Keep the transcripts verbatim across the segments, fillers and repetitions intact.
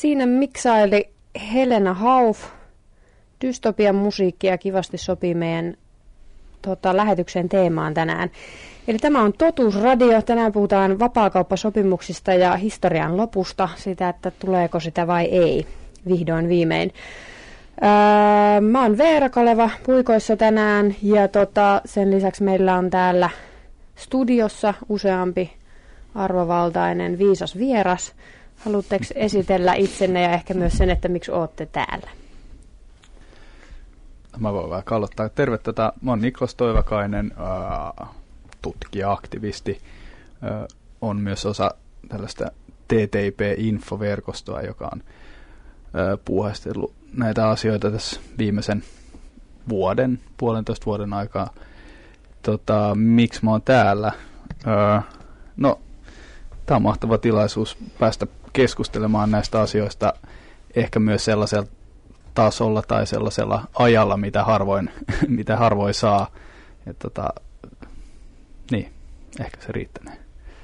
Siinä miksaili Helena Hauff. Dystopian musiikkia kivasti sopii meidän tota, lähetyksen teemaan tänään. Eli tämä on Totuusradio. Tänään puhutaan vapaakauppasopimuksista ja historian lopusta, sitä, että tuleeko sitä vai ei, vihdoin viimein. Öö, mä oon Veera Kaleva puikoissa tänään ja tota, sen lisäksi meillä on täällä studiossa useampi arvovaltainen viisas vieras. Haluatteko esitellä itsenne ja ehkä myös sen, että miksi ootte täällä? Mä voin vaikka aloittaa. Terve, tota, mä oon Niklas Toivakainen, äh, tutkija, aktivisti. Äh, on myös osa tällaista T T I P-infoverkostoa, joka on äh, puuhastellut näitä asioita tässä viimeisen vuoden, puolentoista vuoden aikaa. Tota, miksi mä oon täällä? Äh, no, tää on mahtava tilaisuus päästä keskustelemaan näistä asioista ehkä myös sellaisella tasolla tai sellaisella ajalla, mitä harvoin, mitä harvoin saa. Ja tota, niin, ehkä se riittänee.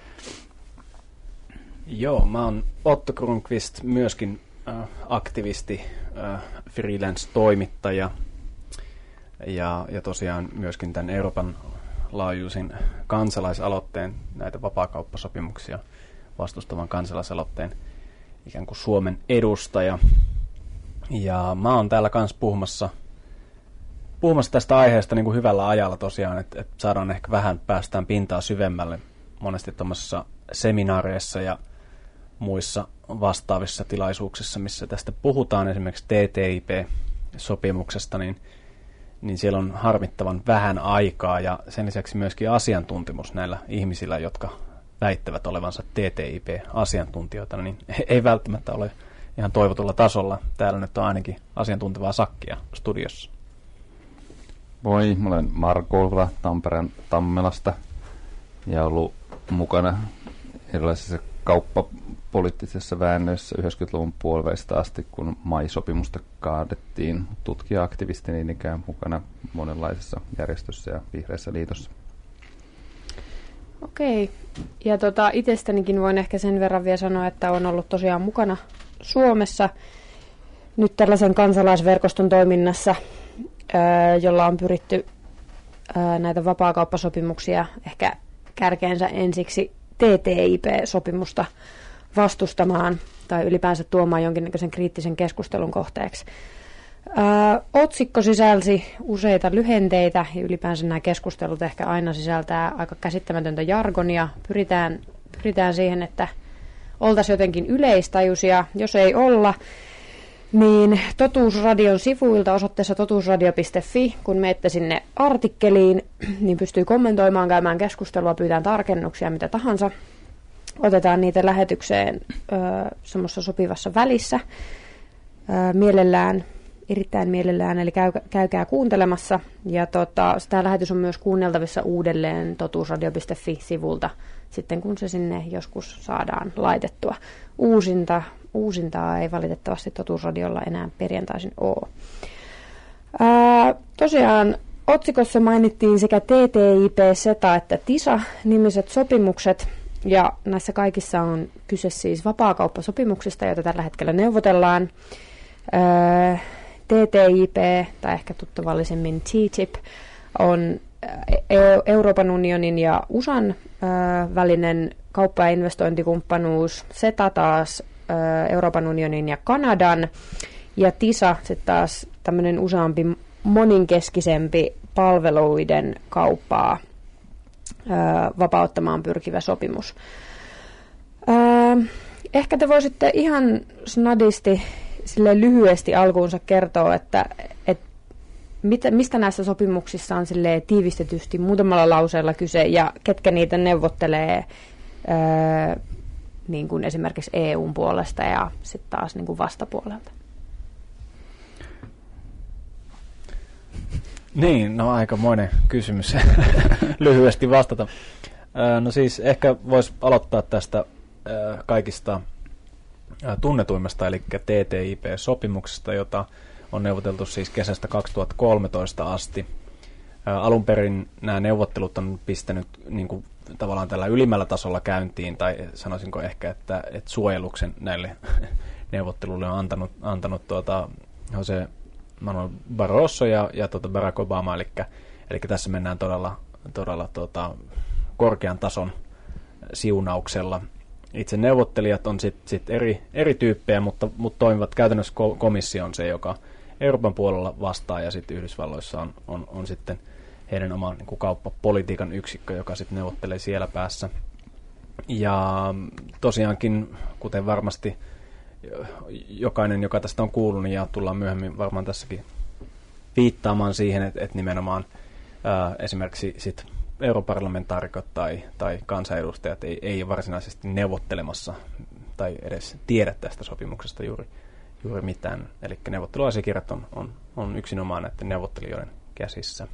Joo, mä oon Otto Kronqvist, myöskin äh, aktivisti, äh, freelance-toimittaja ja, ja tosiaan myöskin tämän Euroopan laajuisin kansalaisaloitteen, näitä vapaakauppasopimuksia vastustavan kansalaisaloitteen ikään kuin Suomen edustaja. Ja mä oon täällä kanssa puhumassa, puhumassa tästä aiheesta niin kuin hyvällä ajalla tosiaan, että, että saadaan ehkä vähän päästään pintaa syvemmälle monesti tuommoisissa seminaareissa ja muissa vastaavissa tilaisuuksissa, missä tästä puhutaan, esimerkiksi T T I P-sopimuksesta, niin, niin siellä on harmittavan vähän aikaa ja sen lisäksi myöskin asiantuntemus näillä ihmisillä, jotka väittävät olevansa T T I P-asiantuntijoita, niin ei välttämättä ole ihan toivotulla tasolla. Täällä nyt on ainakin asiantuntevaa sakkia studiossa. Moi, mä olen Marko Olvila Tampereen Tammelasta ja ollut mukana erilaisissa kauppapoliittisissa väännöissä yhdeksänkymmentäluvun puoliväistä asti, kun M A I-sopimusta kaadettiin. Tutkija-aktivisti niin ikään mukana monenlaisissa järjestöissä ja Vihreässä liitossa. Okei, ja tota, itsestänikin voin ehkä sen verran vielä sanoa, että olen ollut tosiaan mukana Suomessa nyt tällaisen kansalaisverkoston toiminnassa, jolla on pyritty näitä vapaakauppasopimuksia ehkä kärkeensä ensiksi T T I P-sopimusta vastustamaan tai ylipäänsä tuomaan jonkinnäköisen kriittisen keskustelun kohteeksi. Ää, otsikko sisälsi useita lyhenteitä ja ylipäänsä nämä keskustelut ehkä aina sisältää aika käsittämätöntä jargonia. Pyritään, pyritään siihen, että oltaisiin jotenkin yleistajuisia. Jos ei olla, niin Totuusradion sivuilta osoitteessa totuusradio piste fi, kun menette sinne artikkeliin, niin pystyy kommentoimaan, käymään keskustelua, pyytään tarkennuksia, mitä tahansa. Otetaan niitä lähetykseen semmoisessa sopivassa välissä ö, mielellään. Erittäin mielellään, eli käy, käykää kuuntelemassa. Ja tota, tämä lähetys on myös kuunneltavissa uudelleen totuusradio piste fi-sivulta, sitten kun se sinne joskus saadaan laitettua. Uusinta, uusintaa ei valitettavasti Totuusradiolla enää perjantaisin ole. Ää, tosiaan otsikossa mainittiin sekä T T I P, SETA että TISA-nimiset sopimukset, ja näissä kaikissa on kyse siis vapaakauppasopimuksista, joita tällä hetkellä neuvotellaan. Ää, T T I P, tai ehkä tuttavallisemmin T T I P, on Euroopan unionin ja U S A:n välinen kauppa- ja investointikumppanuus. SETA taas Euroopan unionin ja Kanadan. Ja TISA sitten taas tämmöinen useampi moninkeskisempi palveluiden kauppaa vapauttamaan pyrkivä sopimus. Ehkä te voisitte ihan snadisti sille lyhyesti alkuunsa kertoo, että, että mit, mistä näissä sopimuksissa on sille tiivistetysti muutamalla lauseella kyse ja ketkä niitä neuvottelee ää, niin kuin esimerkiksi E U:n puolesta ja sitten taas niin kuin vastapuolelta. Niin, no aikamoinen kysymys lyhyesti vastata. No siis ehkä voisi aloittaa tästä kaikista tunnetuimmasta, eli T T I P-sopimuksesta, jota on neuvoteltu siis kesästä kaksituhattakolmetoista asti. Alun perin nämä neuvottelut on pistänyt niin kuin, tavallaan tällä ylimmällä tasolla käyntiin, tai sanoisinko ehkä, että, että suojeluksen näille neuvottelulle on antanut, antanut tuota, Jose Manuel Barroso ja, ja tuota Barack Obama, eli, eli tässä mennään todella, todella tuota, korkean tason siunauksella. Itse neuvottelijat on sitten sit eri, eri tyyppejä, mutta, mutta toimivat käytännössä komissio on se, joka Euroopan puolella vastaa, ja sitten Yhdysvalloissa on, on, on sitten heidän oma niin kuin kauppapolitiikan yksikkö, joka sitten neuvottelee siellä päässä. Ja tosiaankin, kuten varmasti jokainen, joka tästä on kuullut, niin ja tullaan myöhemmin varmaan tässäkin viittaamaan siihen, että, että nimenomaan ää, esimerkiksi sit europarlamentaarikot tai, tai kansanedustajat ei, ei varsinaisesti neuvottelemassa tai edes tiedä tästä sopimuksesta juuri, juuri mitään. Eli neuvotteluasiakirjat on, on, on yksinomaan näiden neuvottelijoiden käsissä.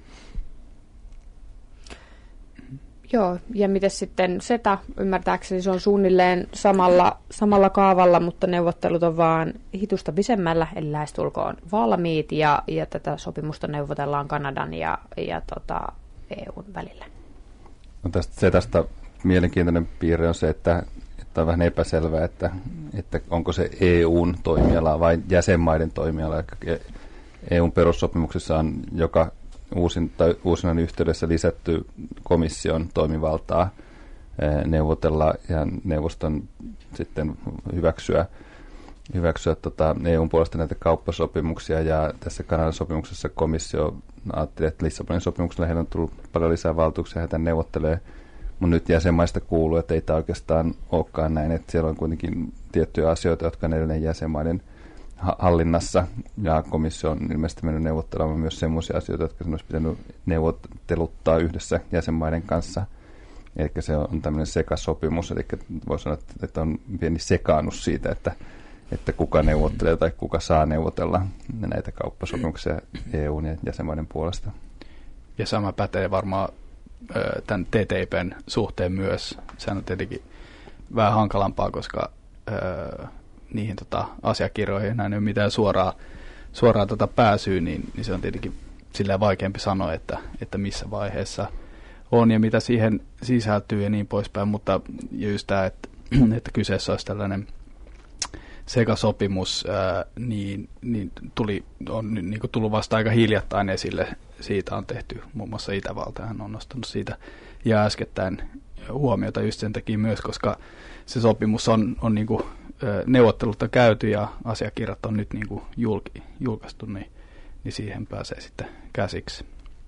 Joo, ja miten sitten SETA, ymmärtääkseni se on suunnilleen samalla, samalla kaavalla, mutta neuvottelut on vaan hitusta pisemmällä, eli lähestulkoon valmiit, ja, ja tätä sopimusta neuvotellaan Kanadan ja, ja tota, E U:n välillä. No tästä SETAsta mielenkiintoinen piirre on se, että, että on vähän epäselvää, että, että onko se E U:n toimiala vai jäsenmaiden toimiala. E U:n perussopimuksessa on joka uusin, tai uusinnan yhteydessä lisätty komission toimivaltaa neuvotella ja neuvoston sitten hyväksyä, hyväksyä tota E U:n puolesta näitä kauppasopimuksia, ja tässä Kanadan sopimuksessa komissio ajatteli, että Lissabonin sopimuksella heillä on tullut paljon lisää valtuuksia, heitä neuvottelee, mutta nyt jäsenmaista kuuluu, että ei tämä oikeastaan olekaan näin, että siellä on kuitenkin tiettyjä asioita, jotka on edelleen jäsenmaiden hallinnassa, ja komissio on ilmeisesti mennyt neuvottelemaan myös sellaisia asioita, jotka olisi pitänyt neuvotteluttaa yhdessä jäsenmaiden kanssa. Eli se on tämmöinen sekasopimus, eli voi sanoa, että on pieni sekaannus siitä, että, että kuka neuvottelee tai kuka saa neuvotella näitä kauppasopimuksia E U:n ja jäsenmaiden puolesta. Ja sama pätee varmaan tämän T T I P:n suhteen myös. Sehän on tietenkin vähän hankalampaa, koska niihin tota, asiakirjoihin näin ei ole mitään suoraa, suoraa tota pääsyä, niin, niin se on tietenkin silleen vaikeampi sanoa, että, että missä vaiheessa on ja mitä siihen sisältyy ja niin poispäin, mutta just tämä, että, että kyseessä olisi tällainen sekasopimus, ää, niin, niin tuli, on niin kuin tullut vasta aika hiljattain esille. Siitä on tehty, muun muassa Itävaltahan on nostanut siitä ja äskettäin huomiota just sen takia myös, koska se sopimus on, on niin kuin neuvottelut on käyty ja asiakirjat on nyt niin kuin julki, julkaistu, niin, niin siihen pääsee sitten käsiksi.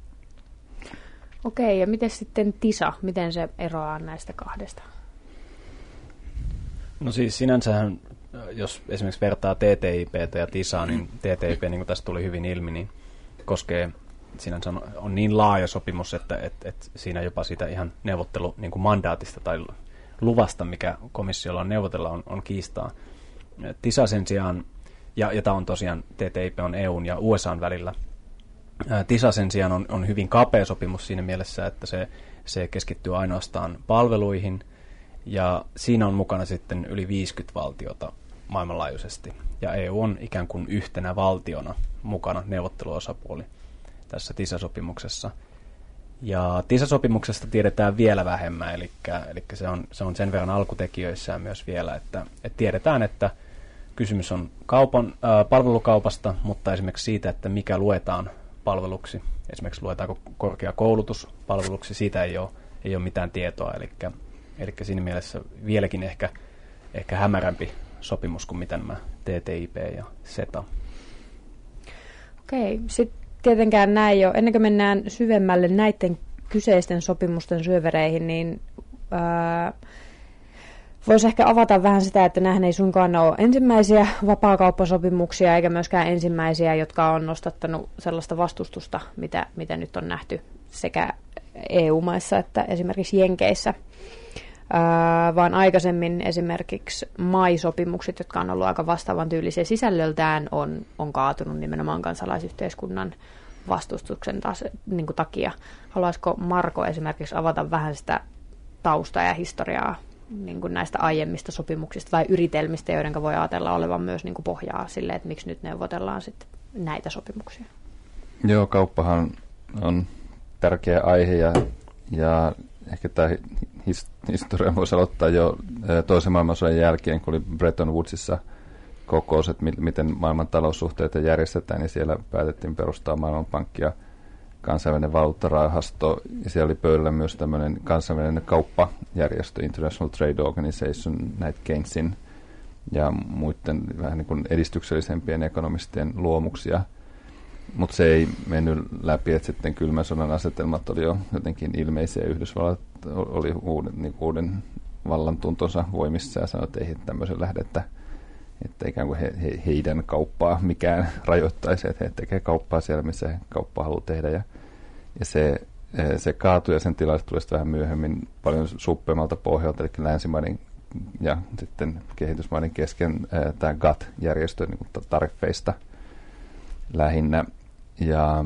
Okei, ja miten sitten TISA, miten se eroaa näistä kahdesta? No siis sinänsähän, jos esimerkiksi vertaa T T I P:tä ja TISAa, niin T T I P, niin kuin tässä tuli hyvin ilmi, niin koskee, sinänsä on, on niin laaja sopimus, että et, et siinä jopa siitä ihan neuvottelu niin kuin mandaatista tai luvasta, mikä komissiolla on neuvotella, on, on kiistaa. TISA sen sijaan, ja, ja tämä on tosiaan, T T I P on E U:n ja U S A:n välillä. Ää, TISA sen sijaan on, on hyvin kapea sopimus siinä mielessä, että se, se keskittyy ainoastaan palveluihin, ja siinä on mukana sitten yli viisikymmentä valtiota maailmanlaajuisesti, ja E U on ikään kuin yhtenä valtiona mukana neuvotteluosapuoli tässä TISA-sopimuksessa. Ja TISA-sopimuksesta tiedetään vielä vähemmän, eli, eli se, on, se on sen verran alkutekijöissään myös vielä, että, että tiedetään, että kysymys on kaupan, äh, palvelukaupasta, mutta esimerkiksi siitä, että mikä luetaan palveluksi, esimerkiksi luetaanko korkeakoulutus palveluksi, siitä ei ole, ei ole mitään tietoa, eli, eli siinä mielessä vieläkin ehkä, ehkä hämärämpi sopimus kuin mitä nämä T T I P ja SETA. Okei, sitten tietenkään näin jo. Ennen kuin mennään syvemmälle näiden kyseisten sopimusten syövereihin, niin ää, voisi ehkä avata vähän sitä, että nämähän ei suinkaan ole ensimmäisiä vapaakauppasopimuksia, eikä myöskään ensimmäisiä, jotka on nostattanut sellaista vastustusta, mitä, mitä nyt on nähty sekä E U-maissa että esimerkiksi Jenkeissä. Ää, vaan aikaisemmin esimerkiksi M A I-sopimukset, jotka on ollut aika vastaavan tyylisiä sisällöltään, on, on kaatunut nimenomaan kansalaisyhteiskunnan vastustuksen taas, niin kuin takia. Haluaisiko Marko esimerkiksi avata vähän sitä taustaa ja historiaa niin kuin näistä aiemmista sopimuksista vai yritelmistä, joiden voi ajatella olevan myös niin kuin pohjaa sille, että miksi nyt neuvotellaan sitten näitä sopimuksia? Joo, kauppahan on tärkeä aihe ja, ja ehkä tämä historia voisi aloittaa jo toisen maailmansodan jälkeen, kun oli Bretton Woodsissa kokous, että miten maailman taloussuhteita järjestetään, niin siellä päätettiin perustaa Maailmanpankki ja kansainvälinen valuuttarahasto, ja siellä oli pöydällä myös tämmöinen kansainvälinen kauppajärjestö, International Trade Organization, näitä Keynesin ja muiden vähän niin kuin edistyksellisempien ekonomistien luomuksia. Mutta se ei mennyt läpi, että sitten kylmän sodan asetelmat oli jo jotenkin ilmeisiä. Yhdysvallat oli uuden, niin uuden vallantuntonsa voimissa ja sanoi, että ei tämmöisen lähde, että, että ikään kuin he, he, heidän kauppaa mikään rajoittaisi, että he tekevät kauppaa siellä, missä he kauppaa haluaa tehdä. Ja, ja se, se kaatui ja sen tilalle tuli vähän myöhemmin paljon suppeammalta pohjalta, eli länsimaiden ja sitten kehitysmaiden kesken tämä G A T T-järjestö niin kuin tariffeista lähinnä. Ja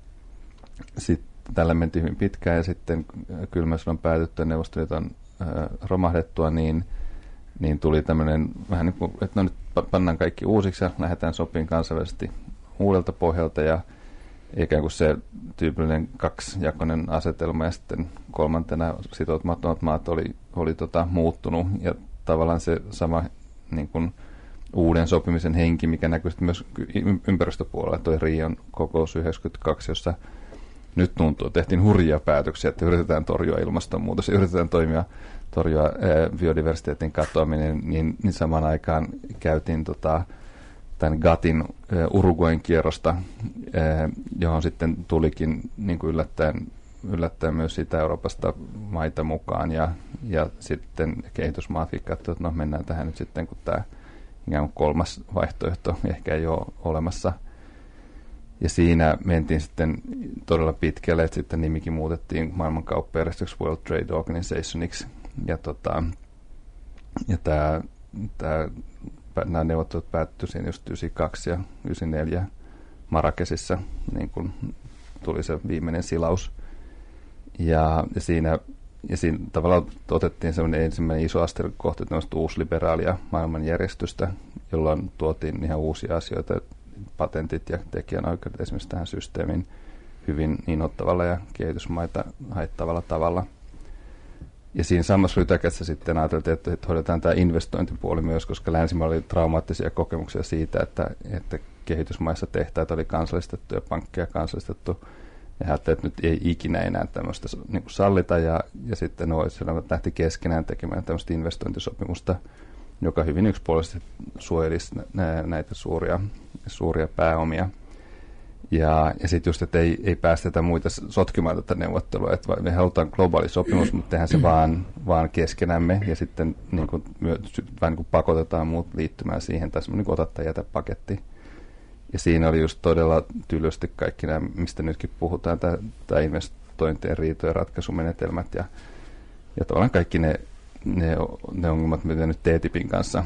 sitten tällä mentiin hyvin pitkään ja sitten kylmän sodan päätyttyä Neuvostoliiton äh, romahdettua, niin, niin tuli tämmöinen vähän niin kuin, että no nyt pannaan kaikki uusiksi ja lähdetään sopimaan kansainvälisesti uudelta pohjalta ja ikään kuin se tyypillinen kaksijakoinen asetelma ja sitten kolmantena sitoutumattomat maat oli, oli tota, muuttunut ja tavallaan se sama niin kuin uuden sopimisen henki, mikä näkyy myös ympäristöpuolella, toi Rion kokous yhdeksänkymmentäkaksi, jossa nyt tuntuu, tehtiin hurjia päätöksiä, että yritetään torjua ilmastonmuutos ja yritetään toimia, torjua ää, biodiversiteetin katoaminen, niin, niin samaan aikaan käytiin tota, tämän G A T Tin ää, Uruguayn kierrosta, ää, johon sitten tulikin niin kuin yllättäen, yllättäen myös Itä-Euroopasta maita mukaan ja, ja sitten kehitysmaatkin katsoivat, että no mennään tähän nyt sitten, kun tämä ikään kuin kolmas vaihtoehto ehkä ei ole olemassa. Ja siinä mentiin sitten todella pitkälle, että sitten nimikin muutettiin maailmankauppajärjestöksi World Trade Organizationiksi. Ja, tota, ja tämä, tämä, nämä neuvottelut päättyi siinä just yhdeksänkymmentäkaksi ja yhdeksänkymmentäneljä Marrakesissa, niin kun tuli se viimeinen silaus. Ja, ja siinä Ja siinä tavallaan otettiin semmoinen ensimmäinen iso askel kohti tämmöistä uusliberaalia maailmanjärjestystä, jolloin tuotiin ihan uusia asioita, patentit ja tekijänoikeudet esimerkiksi tähän systeemiin hyvin innoittavalla ja kehitysmaita haittavalla tavalla. Ja siinä samassa rytäkässä sitten ajateltiin, että hoidetaan tämä investointipuoli myös, koska länsimailla oli traumaattisia kokemuksia siitä, että, että kehitysmaissa tehtaita oli kansallistettu ja pankkeja kansallistettu. Ja ajattelin, että nyt ei ikinä enää tämmöistä niin kuin sallita, ja, ja sitten Oecd lähti keskenään tekemään tämmöistä investointisopimusta, joka hyvin yksipuolisesti suojelisi näitä suuria, suuria pääomia. Ja, ja sitten just, että ei, ei päästetä muita sotkimaan tätä neuvottelua, että me halutaan globaali sopimus, mutta tehdään se vaan, vaan keskenämme, ja sitten niin kuin, vähän niin kuin pakotetaan muut liittymään siihen, tai semmoinen niin ota tai jätä paketti. Ja siinä oli just todella tylysti kaikki nämä, mistä nytkin puhutaan, tämä investointien riitojen ratkaisumenetelmät ja, ja tavallaan kaikki ne, ne, ne ongelmat, mitä nyt T T I Pin kanssa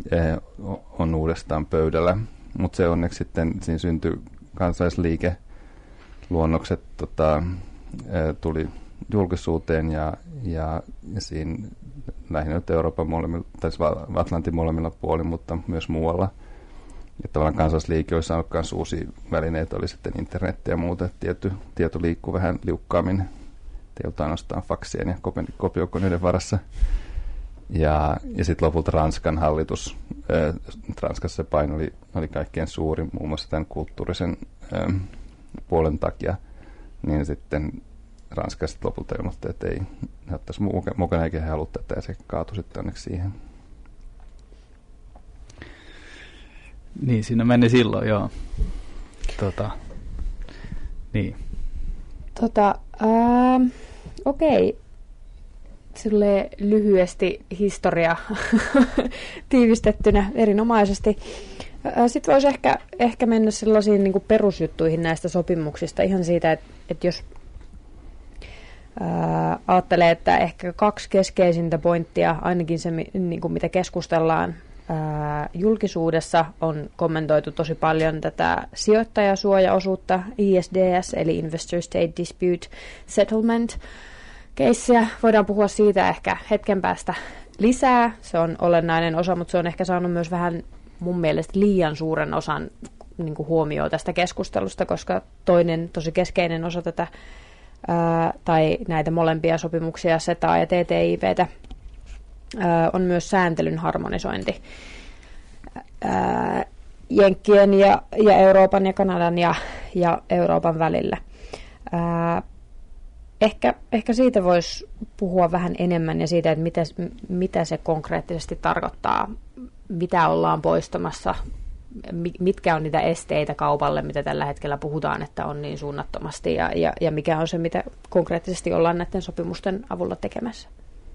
on uudestaan pöydällä. Mutta se onneksi sitten siinä syntyi kansalaisliike, luonnokset tota, tuli julkisuuteen ja, ja, ja siinä lähinnä nyt Euroopan molemmilla, tai Atlantin molemmilla puolilla, mutta myös muualla. Ja tavallaan kansalaisliike olisi saanut myös uusia välineitä, oli sitten internet ja muuta, että tieto, tieto liikkuu vähän liukkaammin, ei olta ainoastaan faksien ja kopiokoneiden varassa. Ja, ja sitten lopulta Ranskan hallitus, äh, Ranskassa se paino oli, oli kaikkein suurin, muun muassa tämän kulttuurisen äh, puolen takia, niin sitten Ranskassa lopulta ilmoitti, että ei ne ottaisi mukana eikä he halua tätä, ja se kaatui sitten onneksi siihen. Niin, siinä meni silloin, joo. Tota, niin. Tota, ää, okei. Silleen lyhyesti historia tiivistettynä erinomaisesti. Sitten voisi ehkä, ehkä mennä sellaisiin niin kuin perusjuttuihin näistä sopimuksista. Ihan siitä, että, että jos ää, ajattelee, että ehkä kaksi keskeisintä pointtia, ainakin se, niin kuin mitä keskustellaan ää, julkisuudessa, on kommentoitu tosi paljon tätä sijoittajasuojaosuutta, I S D S, eli Investor State Dispute Settlement keissiä. Voidaan puhua siitä ehkä hetken päästä lisää. Se on olennainen osa, mutta se on ehkä saanut myös vähän mun mielestä liian suuren osan niin kuin huomioon tästä keskustelusta, koska toinen tosi keskeinen osa tätä, ää, tai näitä molempia sopimuksia, S E T A ja T T I P:tä, ää, on myös sääntelyn harmonisointi. ää, Jenkkien ja, ja Euroopan ja Kanadan ja, ja Euroopan välillä. Ää, ehkä, ehkä siitä voisi puhua vähän enemmän ja siitä, että mitä, mitä se konkreettisesti tarkoittaa, mitä ollaan poistamassa, mitkä on niitä esteitä kaupalle, mitä tällä hetkellä puhutaan, että on niin suunnattomasti, ja, ja, ja mikä on se, mitä konkreettisesti ollaan näiden sopimusten avulla tekemässä.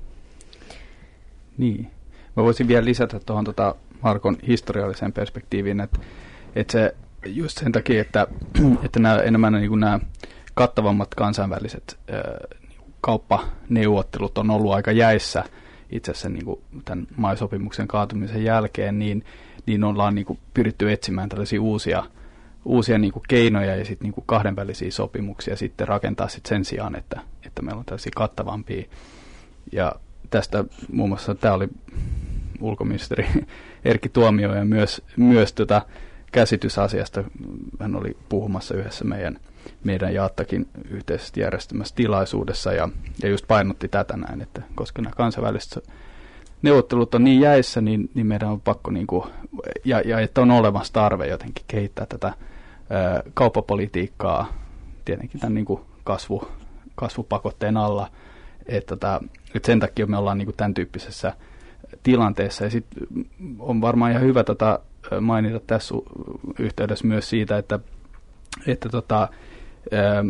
Niin. Mä voisin vielä lisätä tuohon tota Markon historialliseen perspektiiviin, että, että se just sen takia, että, että nämä, enemmän niin kuin nämä kattavammat kansainväliset ää, kauppaneuvottelut on ollut aika jäissä itse asiassa niin kuin tämän M A I-sopimuksen kaatumisen jälkeen, niin, niin ollaan niin kuin pyritty etsimään tällaisia uusia, uusia niin kuin keinoja ja sitten niin kuin kahdenvälisiä sopimuksia sitten rakentaa sit sen sijaan, että, että meillä on tällaisia kattavampia. Ja tästä muun muassa tämä oli ulkoministeri Erkki Tuomioja myös, myös tota käsitysasiasta. Hän oli puhumassa yhdessä meidän, meidän Jaattakin yhteisesti järjestämässä tilaisuudessa ja, ja just painotti tätä näin, että koska nämä kansainväliset neuvottelut on niin jäissä, niin, niin meidän on pakko, niin kuin, ja, ja että on olemassa tarve jotenkin kehittää tätä ää, kauppapolitiikkaa tietenkin tämän niin kuin kasvu, kasvupakotteen alla, että, tota, että sen takia me ollaan niin kuin tämän tyyppisessä tilanteessa. Ja sitten on varmaan ihan hyvä tota mainita tässä yhteydessä myös siitä, että, että tota, ää,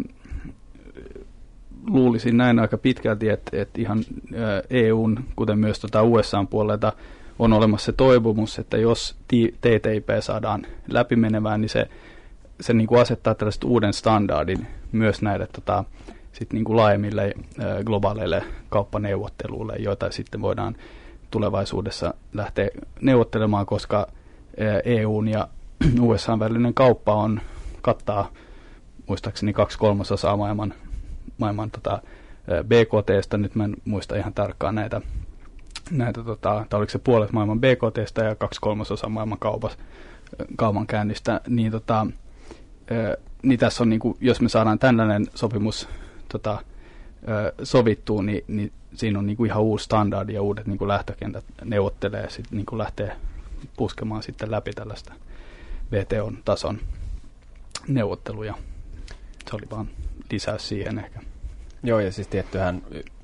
luulisin näin aika pitkälti, että, että ihan E U:n, kuten myös tota U S A:n puolelta, on olemassa se toivomus, että jos T T I P saadaan läpimenevään, niin se, se niin kuin asettaa tällaiset uuden standardin myös näille tota, sit niin kuin laajemmille ää, globaaleille kauppaneuvotteluille, joita sitten voidaan tulevaisuudessa lähteä neuvottelemaan, koska E U:n ja U S A:n välinen kauppa on kattaa muistaakseni kaksi kolmasosaa maailman, maailman tota, B K T:stä. Nyt mä en muista ihan tarkkaan näitä, näitä tota, tai oliko se puolet maailman B K T:stä ja kaksi kolmasosaa maailman kaupas, kaupankäynnistä. Niin, tota, niin tässä on, niin kuin, jos me saadaan tällainen sopimus tota, sovittuu, niin, niin siinä on niin kuin ihan uusi standardi ja uudet niin kuin lähtökentät neuvottelee ja sitten niin kuin lähtee puskemaan sitten läpi tällaista V T O-tason neuvotteluja. Se oli vaan lisäys siihen ehkä. Joo, ja siis tiettyhän,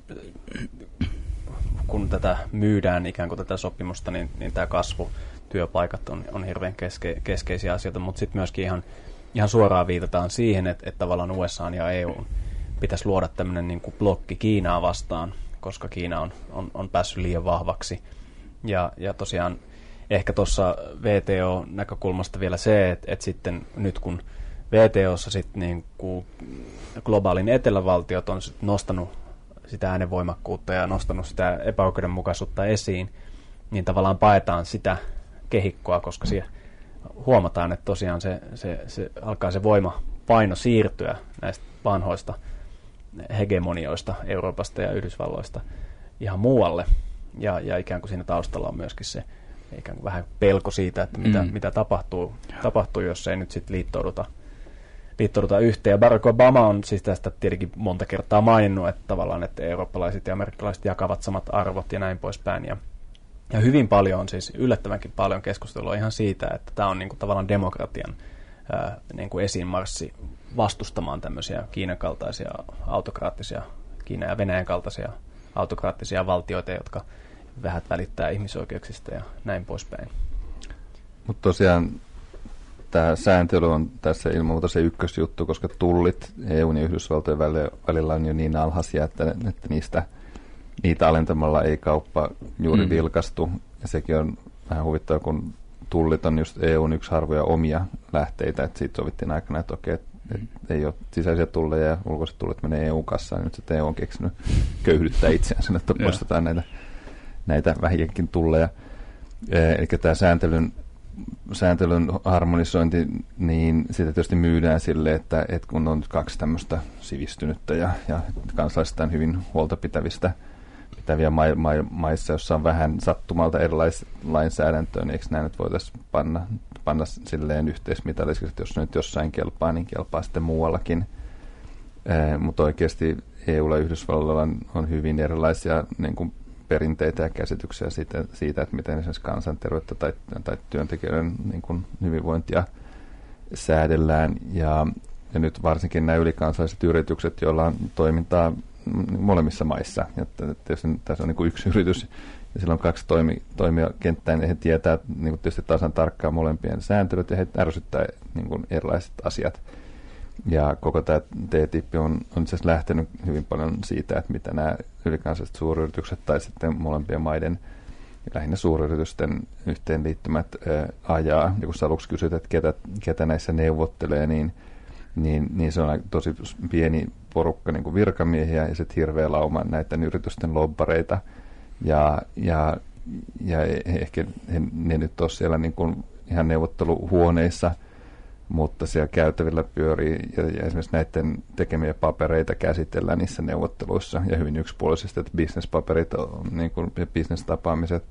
kun tätä myydään ikään kuin tätä sopimusta, niin, niin tämä kasvu, työpaikat on, on hirveän keske, keskeisiä asioita, mutta sitten myöskin ihan, ihan suoraan viitataan siihen, että, että tavallaan U S A:n ja E U:n pitäisi luoda tämmöinen niin kuin blokki Kiinaa vastaan, koska Kiina on, on, on päässyt liian vahvaksi. Ja, ja tosiaan ehkä tuossa V T O-näkökulmasta vielä se, että, että sitten nyt kun V T O:ssa sitten niin kuin globaalin etelävaltiot on nostanut sitä äänenvoimakkuutta ja nostanut sitä epäoikeudenmukaisuutta esiin, niin tavallaan paetaan sitä kehikkoa, koska siellä huomataan, että tosiaan se, se, se alkaa se voimapaino siirtyä näistä vanhoista hegemonioista Euroopasta ja Yhdysvalloista ihan muualle. Ja, ja ikään kuin siinä taustalla on myöskin se ikään kuin vähän pelko siitä, että mitä, mm. mitä tapahtuu, tapahtuu, jos ei nyt sitten liittouduta, liittouduta yhteen. Ja Barack Obama on siis tästä tietenkin monta kertaa maininnut, että tavallaan että eurooppalaiset ja amerikkalaiset jakavat samat arvot ja näin poispäin. Ja, ja hyvin paljon on siis yllättävänkin paljon keskustelua ihan siitä, että tämä on niin kuin tavallaan demokratian ää, niin kuin esiinmarssi vastustamaan tämmöisiä Kiinan kaltaisia autokraattisia, Kiinan ja Venäjän kaltaisia autokraattisia valtioita, jotka vähät välittää ihmisoikeuksista ja näin poispäin. Mutta tosiaan tämä sääntely on tässä ilman muuta se ykkösjuttu, koska tullit E U:n ja Yhdysvaltojen välillä on jo niin alhaisia, että, että niistä, niitä alentamalla ei kauppa juuri mm. vilkastu. Ja sekin on vähän huvittavaa, kun tullit on just E U:n yksi harvoja omia lähteitä, että siitä sovittiin aikana, että okei, et ei ole sisäisiä tulleja ja ulkoiset tullit menee E U-kassaan, ja nyt se E U on keksinyt köyhdyttää itseään sen, että poistetaan näitä, näitä vähiäkin tulleja. Eli tämä sääntelyn, sääntelyn harmonisointi, niin sitä tietysti myydään sille, että, että kun on kaksi tämmöistä sivistynyttä ja, ja kansalaisistaan hyvin huolta pitävistä pitäviä ma- ma- maissa, jossa on vähän sattumalta erilaista lainsäädäntöä, niin eikö näin nyt voitaisiin panna, panna silleen yhteismitallisesti, että jos nyt jossain kelpaa, niin kelpaa sitten muuallakin. Eh, mutta oikeasti E U:lla ja Yhdysvalloilla on, on hyvin erilaisia niin kuin perinteitä ja käsityksiä siitä, siitä että miten esimerkiksi kansanterveyttä tai, tai työntekijöiden niin kuin hyvinvointia säädellään. Ja, ja nyt varsinkin nämä ylikansalliset yritykset, joilla on toimintaa molemmissa maissa. Ja tietysti tässä on niin kuin yksi yritys, ja sillä on kaksi toimi, toimijakenttää, niin he tietää niin kuin tietysti tasan tarkkaan molempien sääntelyt, ja he ärsyttää niin kuin erilaiset asiat. Ja koko tämä T T I P on, on itse asiassa lähtenyt hyvin paljon siitä, että mitä nämä ylikansalliset suuryritykset tai sitten molempien maiden, lähinnä suuryritysten yhteenliittymät ää, ajaa. Ja kun sä aluksi kysyt, että ketä, ketä näissä neuvottelee, niin, niin, niin se on tosi pieni porukka niin kuin virkamiehiä ja sitten hirveä lauma näiden yritysten lobbareita. Ja, ja, ja ehkä ne nyt ole siellä niin kuin ihan neuvotteluhuoneissa, mutta siellä käytävillä pyörii ja, ja esimerkiksi näiden tekemiä papereita käsitellään niissä neuvotteluissa ja hyvin yksipuolisesti, että business-paperit on, niin kuin, ja business-tapaamiset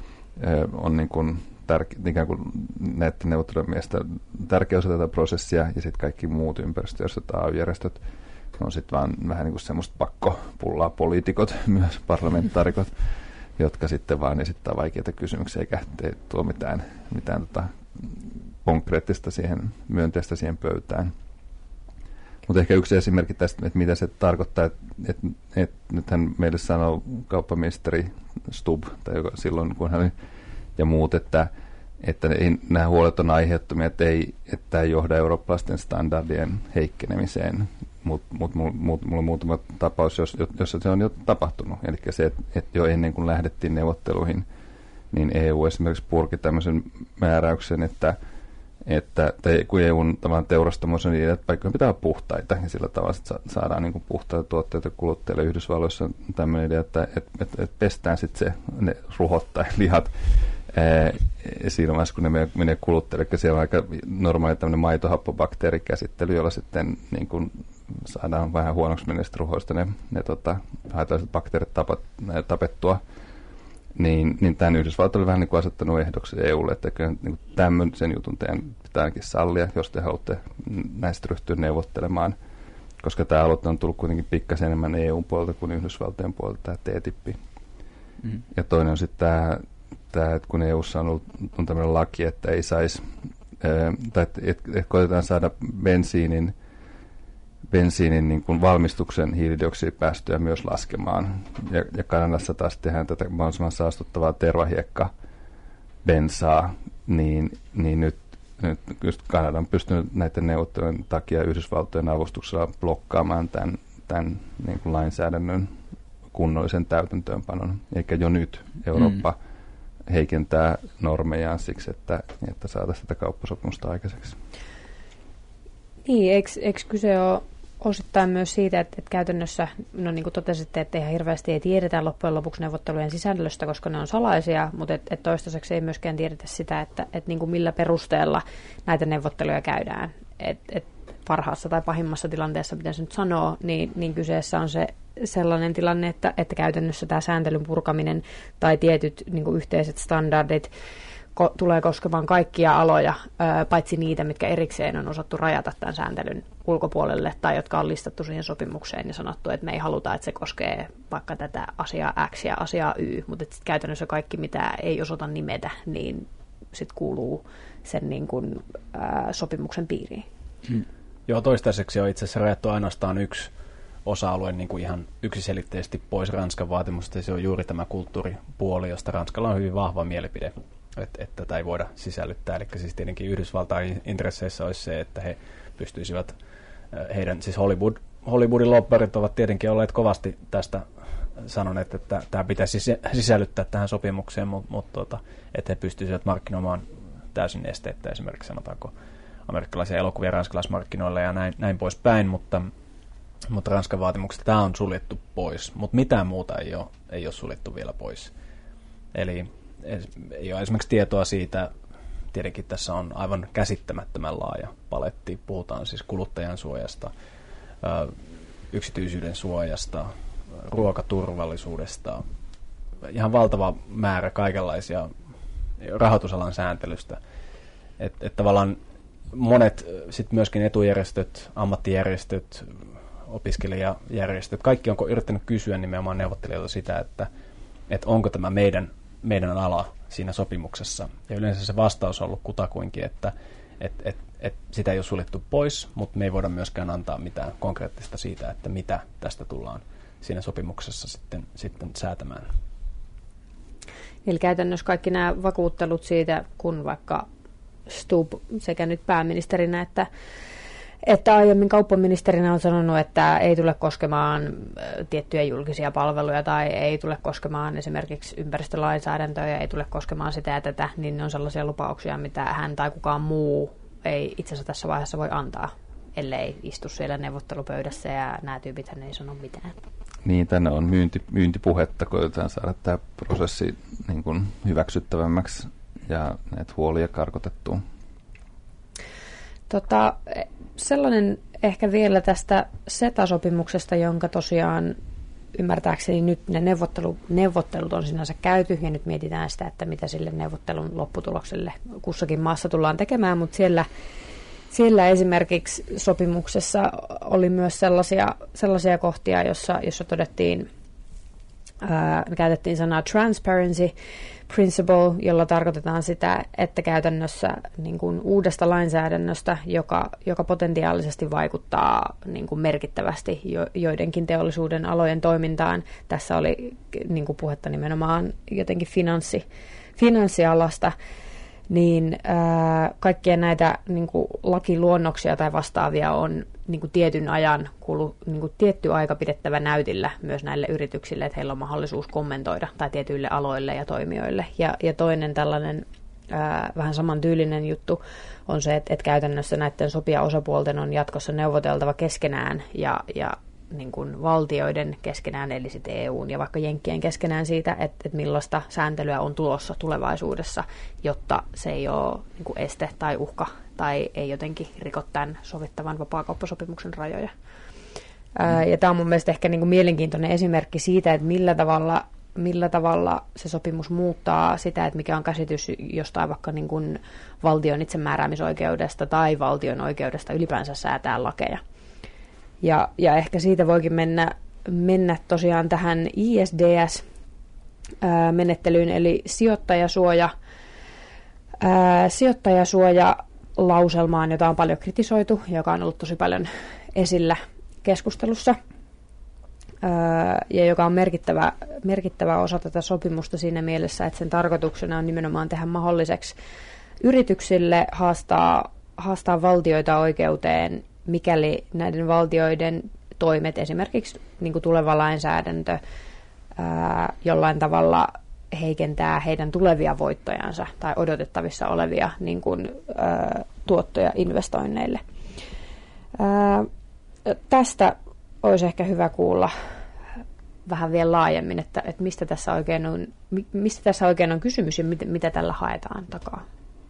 on niin kuin tärke, ikään kuin näiden neuvottelujen mielestä tärkeä osa tätä prosessia ja sitten kaikki muut ympäristöjärjestöt, A Y-järjestöt on sitten vaan vähän niin kuin semmoista pakkopullaa poliitikot, myös parlamentaarikot, jotka sitten vaan esittää vaikeita kysymyksiä eikä tee tuo mitään, mitään tota, konkreettista siihen, myönteistä siihen pöytään. Mutta ehkä yksi esimerkki tästä, että mitä se tarkoittaa, että, että, että nythän meille sanoo kauppaministeri Stubb, tai joka silloin kun hän ja muut, että, että nämä huolet on aiheuttomia, että ei, että ei johda eurooppalaisten standardien heikkenemiseen, mutta mut, mut, mut, mulla on muutama tapaus, jossa se on jo tapahtunut. Eli se, että, että jo ennen kuin lähdettiin neuvotteluihin, niin E U esimerkiksi purki tämmöisen määräyksen, että että kun E U:n tavallaan teurastamossa on niin, että paikkojen pitää olla puhtaita, ja sillä tavalla että saadaan niin kuin puhtaita tuotteita kuluttajille. Yhdysvalloissa on tämmöinen idea, että et, et, et pestään sitten se, ne ruhot tai lihat ää, siinä vaiheessa, kun ne menee, menee kuluttajille. Eli siellä on aika normaali tämmöinen maitohappobakteerikäsittely, jolla sitten niin kuin saadaan vähän huonoksi menneistä ruhoista ne, ne tota, haitalliset bakteerit tapat, tapettua. Niin, niin tämän Yhdysvallat oli vähän niin kuin asettanut ehdoksi E U:lle, että kyllä niin tämmöisen jutun teidän pitää ainakin sallia, jos te haluatte näistä ryhtyä neuvottelemaan, koska tämä aloite on tullut kuitenkin pikkasen enemmän E U:n puolelta kuin Yhdysvaltojen puolelta, tämä T T I P. Mm-hmm. Ja toinen on sitten tämä, tämä, että kun E U:ssa on ollut on tämmöinen laki, että ei saisi, tai että et, et koitetaan saada bensiinin, bensiinin niin kuin valmistuksen hiilidioksidipäästöjä myös laskemaan. Ja, ja Kanadassa taas tehdään tätä mahdollisimman saastuttavaa tervahiekka-bensaa, niin, niin nyt, nyt just Kanada on pystynyt näiden neuvottelujen takia Yhdysvaltojen avustuksella blokkaamaan tämän, tämän niin kuin lainsäädännön kunnollisen täytäntöönpanon. Eikä jo nyt Eurooppa mm. heikentää normejaan siksi, että, että saataisiin tätä kauppasopimusta aikaiseksi. Niin, eikö, eikö kyse ole osittain myös siitä, että, että käytännössä, no niin kuin totesitte, että ihan hirveästi ei tiedetä loppujen lopuksi neuvottelujen sisällöstä, koska ne on salaisia, mutta et, et toistaiseksi ei myöskään tiedetä sitä, että et niin kuin millä perusteella näitä neuvotteluja käydään. Et, et parhaassa tai pahimmassa tilanteessa, miten se nyt sanoo, niin, niin kyseessä on se sellainen tilanne, että, että käytännössä tämä sääntelyn purkaminen tai tietyt niin kuin yhteiset standardit ko- tulee koskemaan kaikkia aloja, ää, paitsi niitä, mitkä erikseen on osattu rajata tämän sääntelyn ulkopuolelle tai jotka on listattu siihen sopimukseen ja sanottu, että me ei haluta, että se koskee vaikka tätä asiaa X ja asiaa Y, mutta sit käytännössä kaikki, mitä ei osata nimetä, niin sitten kuuluu sen niin kuin, ää, sopimuksen piiriin. Hmm. Joo, toistaiseksi on itse asiassa rajattu ainoastaan yksi osa-alue niin kuin ihan yksiselitteisesti pois Ranskan vaatimusta, ja se on juuri tämä kulttuuripuoli, josta Ranskalla on hyvin vahva mielipide, että, että tätä ei voida sisällyttää. Eli siis tietenkin Yhdysvaltain intresseissä olisi se, että he pystyisivät, heidän, siis Hollywood, Hollywoodin lobbarit ovat tietenkin olleet kovasti tästä sanoneet, että tämä pitäisi sisällyttää tähän sopimukseen, mutta, mutta tuota, että he pystyisivät markkinoimaan täysin esteettä esimerkiksi sanotaanko amerikkalaisia elokuvia ranskalaismarkkinoilla ja näin, näin poispäin, mutta, mutta Ranskan vaatimuksesta tämä on suljettu pois, mutta mitään muuta ei ole, ei ole suljettu vielä pois. Eli ei ole esimerkiksi tietoa siitä, tietenkin tässä on aivan käsittämättömän laaja paletti, puhutaan siis kuluttajan suojasta, yksityisyyden suojasta, ruokaturvallisuudesta, ihan valtava määrä kaikenlaisia rahoitusalan sääntelystä, että et tavallaan monet sitten myöskin etujärjestöt, ammattijärjestöt, opiskelijajärjestöt, kaikki on yrittänyt kysyä nimenomaan neuvottelijoilta sitä, että, että onko tämä meidän, meidän ala siinä sopimuksessa. Ja yleensä se vastaus on ollut kutakuinkin, että et, et, et sitä ei ole suljettu pois, mutta me ei voida myöskään antaa mitään konkreettista siitä, että mitä tästä tullaan siinä sopimuksessa sitten, sitten säätämään. Eli käytännössä kaikki nämä vakuuttelut siitä, kun vaikka Stubb sekä nyt pääministerinä että, että aiemmin kauppaministerinä on sanonut, että ei tule koskemaan tiettyjä julkisia palveluja tai ei tule koskemaan esimerkiksi ympäristölainsäädäntöä ja ei tule koskemaan sitä ja tätä, niin ne on sellaisia lupauksia, mitä hän tai kukaan muu ei itse asiassa tässä vaiheessa voi antaa, ellei istu siellä neuvottelupöydässä ja nämä tyypit hän ei sano mitään. Niin, tänne on myynti, myyntipuhetta, koitetaan saada tämä prosessi niin kuin hyväksyttävämmäksi ja näitä huolia karkotettua. Tota, sellainen ehkä vielä tästä SETA-sopimuksesta, jonka tosiaan ymmärtääkseni nyt ne neuvottelu, neuvottelut on sinänsä käyty ja nyt mietitään sitä, että mitä sille neuvottelun lopputulokselle kussakin maassa tullaan tekemään, mutta siellä Siellä esimerkiksi sopimuksessa oli myös sellaisia, sellaisia kohtia, jossa, jossa todettiin, ää, käytettiin sanaa transparency principle, jolla tarkoitetaan sitä, että käytännössä niin kuin uudesta lainsäädännöstä, joka, joka potentiaalisesti vaikuttaa niin kuin merkittävästi jo, joidenkin teollisuuden alojen toimintaan. Tässä oli niin kuin puhetta nimenomaan jotenkin finanssi, finanssialasta. Niin ää, kaikkia näitä niin kuin lakiluonnoksia tai vastaavia on niin kuin tietyn ajan, kulu, niin kuin tietty aika pidettävä näytillä myös näille yrityksille, että heillä on mahdollisuus kommentoida tai tietyille aloille ja toimijoille. Ja, ja toinen tällainen ää, vähän samantyylinen juttu on se, että, että käytännössä näiden sopijaosapuolten on jatkossa neuvoteltava keskenään ja, ja niin kuin valtioiden keskenään, eli sitten E U:n ja vaikka Jenkkien keskenään siitä, että, että millaista sääntelyä on tulossa tulevaisuudessa, jotta se ei ole niin kuin este tai uhka tai ei jotenkin riko tämän sovittavan vapaakauppasopimuksen rajoja. Mm. Ää, ja tämä on mun mielestä ehkä niin kuin mielenkiintoinen esimerkki siitä, että millä tavalla, millä tavalla se sopimus muuttaa sitä, että mikä on käsitys jostain vaikka niin kuin valtion itsemääräämisoikeudesta tai valtion oikeudesta ylipäänsä säätää lakeja. Ja, ja ehkä siitä voikin mennä, mennä tosiaan tähän I S D S-menettelyyn, eli sijoittajasuoja, ää, sijoittajasuoja-lauselmaan, jota on paljon kritisoitu, joka on ollut tosi paljon esillä keskustelussa, ää, ja joka on merkittävä, merkittävä osa tätä sopimusta siinä mielessä, että sen tarkoituksena on nimenomaan tehdä mahdolliseksi yrityksille haastaa, haastaa valtioita oikeuteen, mikäli näiden valtioiden toimet, esimerkiksi niin kuin tuleva lainsäädäntö, ää, jollain tavalla heikentää heidän tulevia voittojansa tai odotettavissa olevia niin kuin, ää, tuottoja investoinneille. Ää, tästä olisi ehkä hyvä kuulla vähän vielä laajemmin, että, että mistä, tässä oikein on, mistä tässä oikein on kysymys ja mit, mitä tällä haetaan takaa.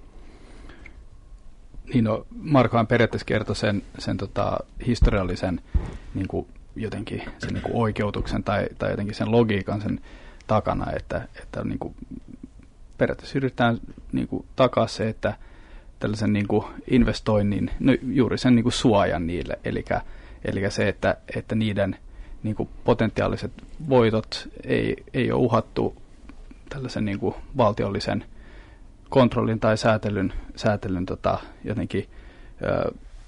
Niin no, Markohan periaatteessa kertoi sen, sen tota, historiallisen niin kuin, jotenkin sen niin kuin oikeutuksen tai, tai jotenkin sen logiikan sen takana, että, että niin kuin, periaatteessa yritetään niin kuin, takaa se, että tällaisen niin kuin, investoinnin, no, juuri sen niin kuin, suojan niille, eli, eli se, että, että niiden niin kuin, potentiaaliset voitot ei, ei ole uhattu tällaisen niin kuin, valtiollisen kontrollin tai säätelyn, säätelyn tota, jotenkin ö,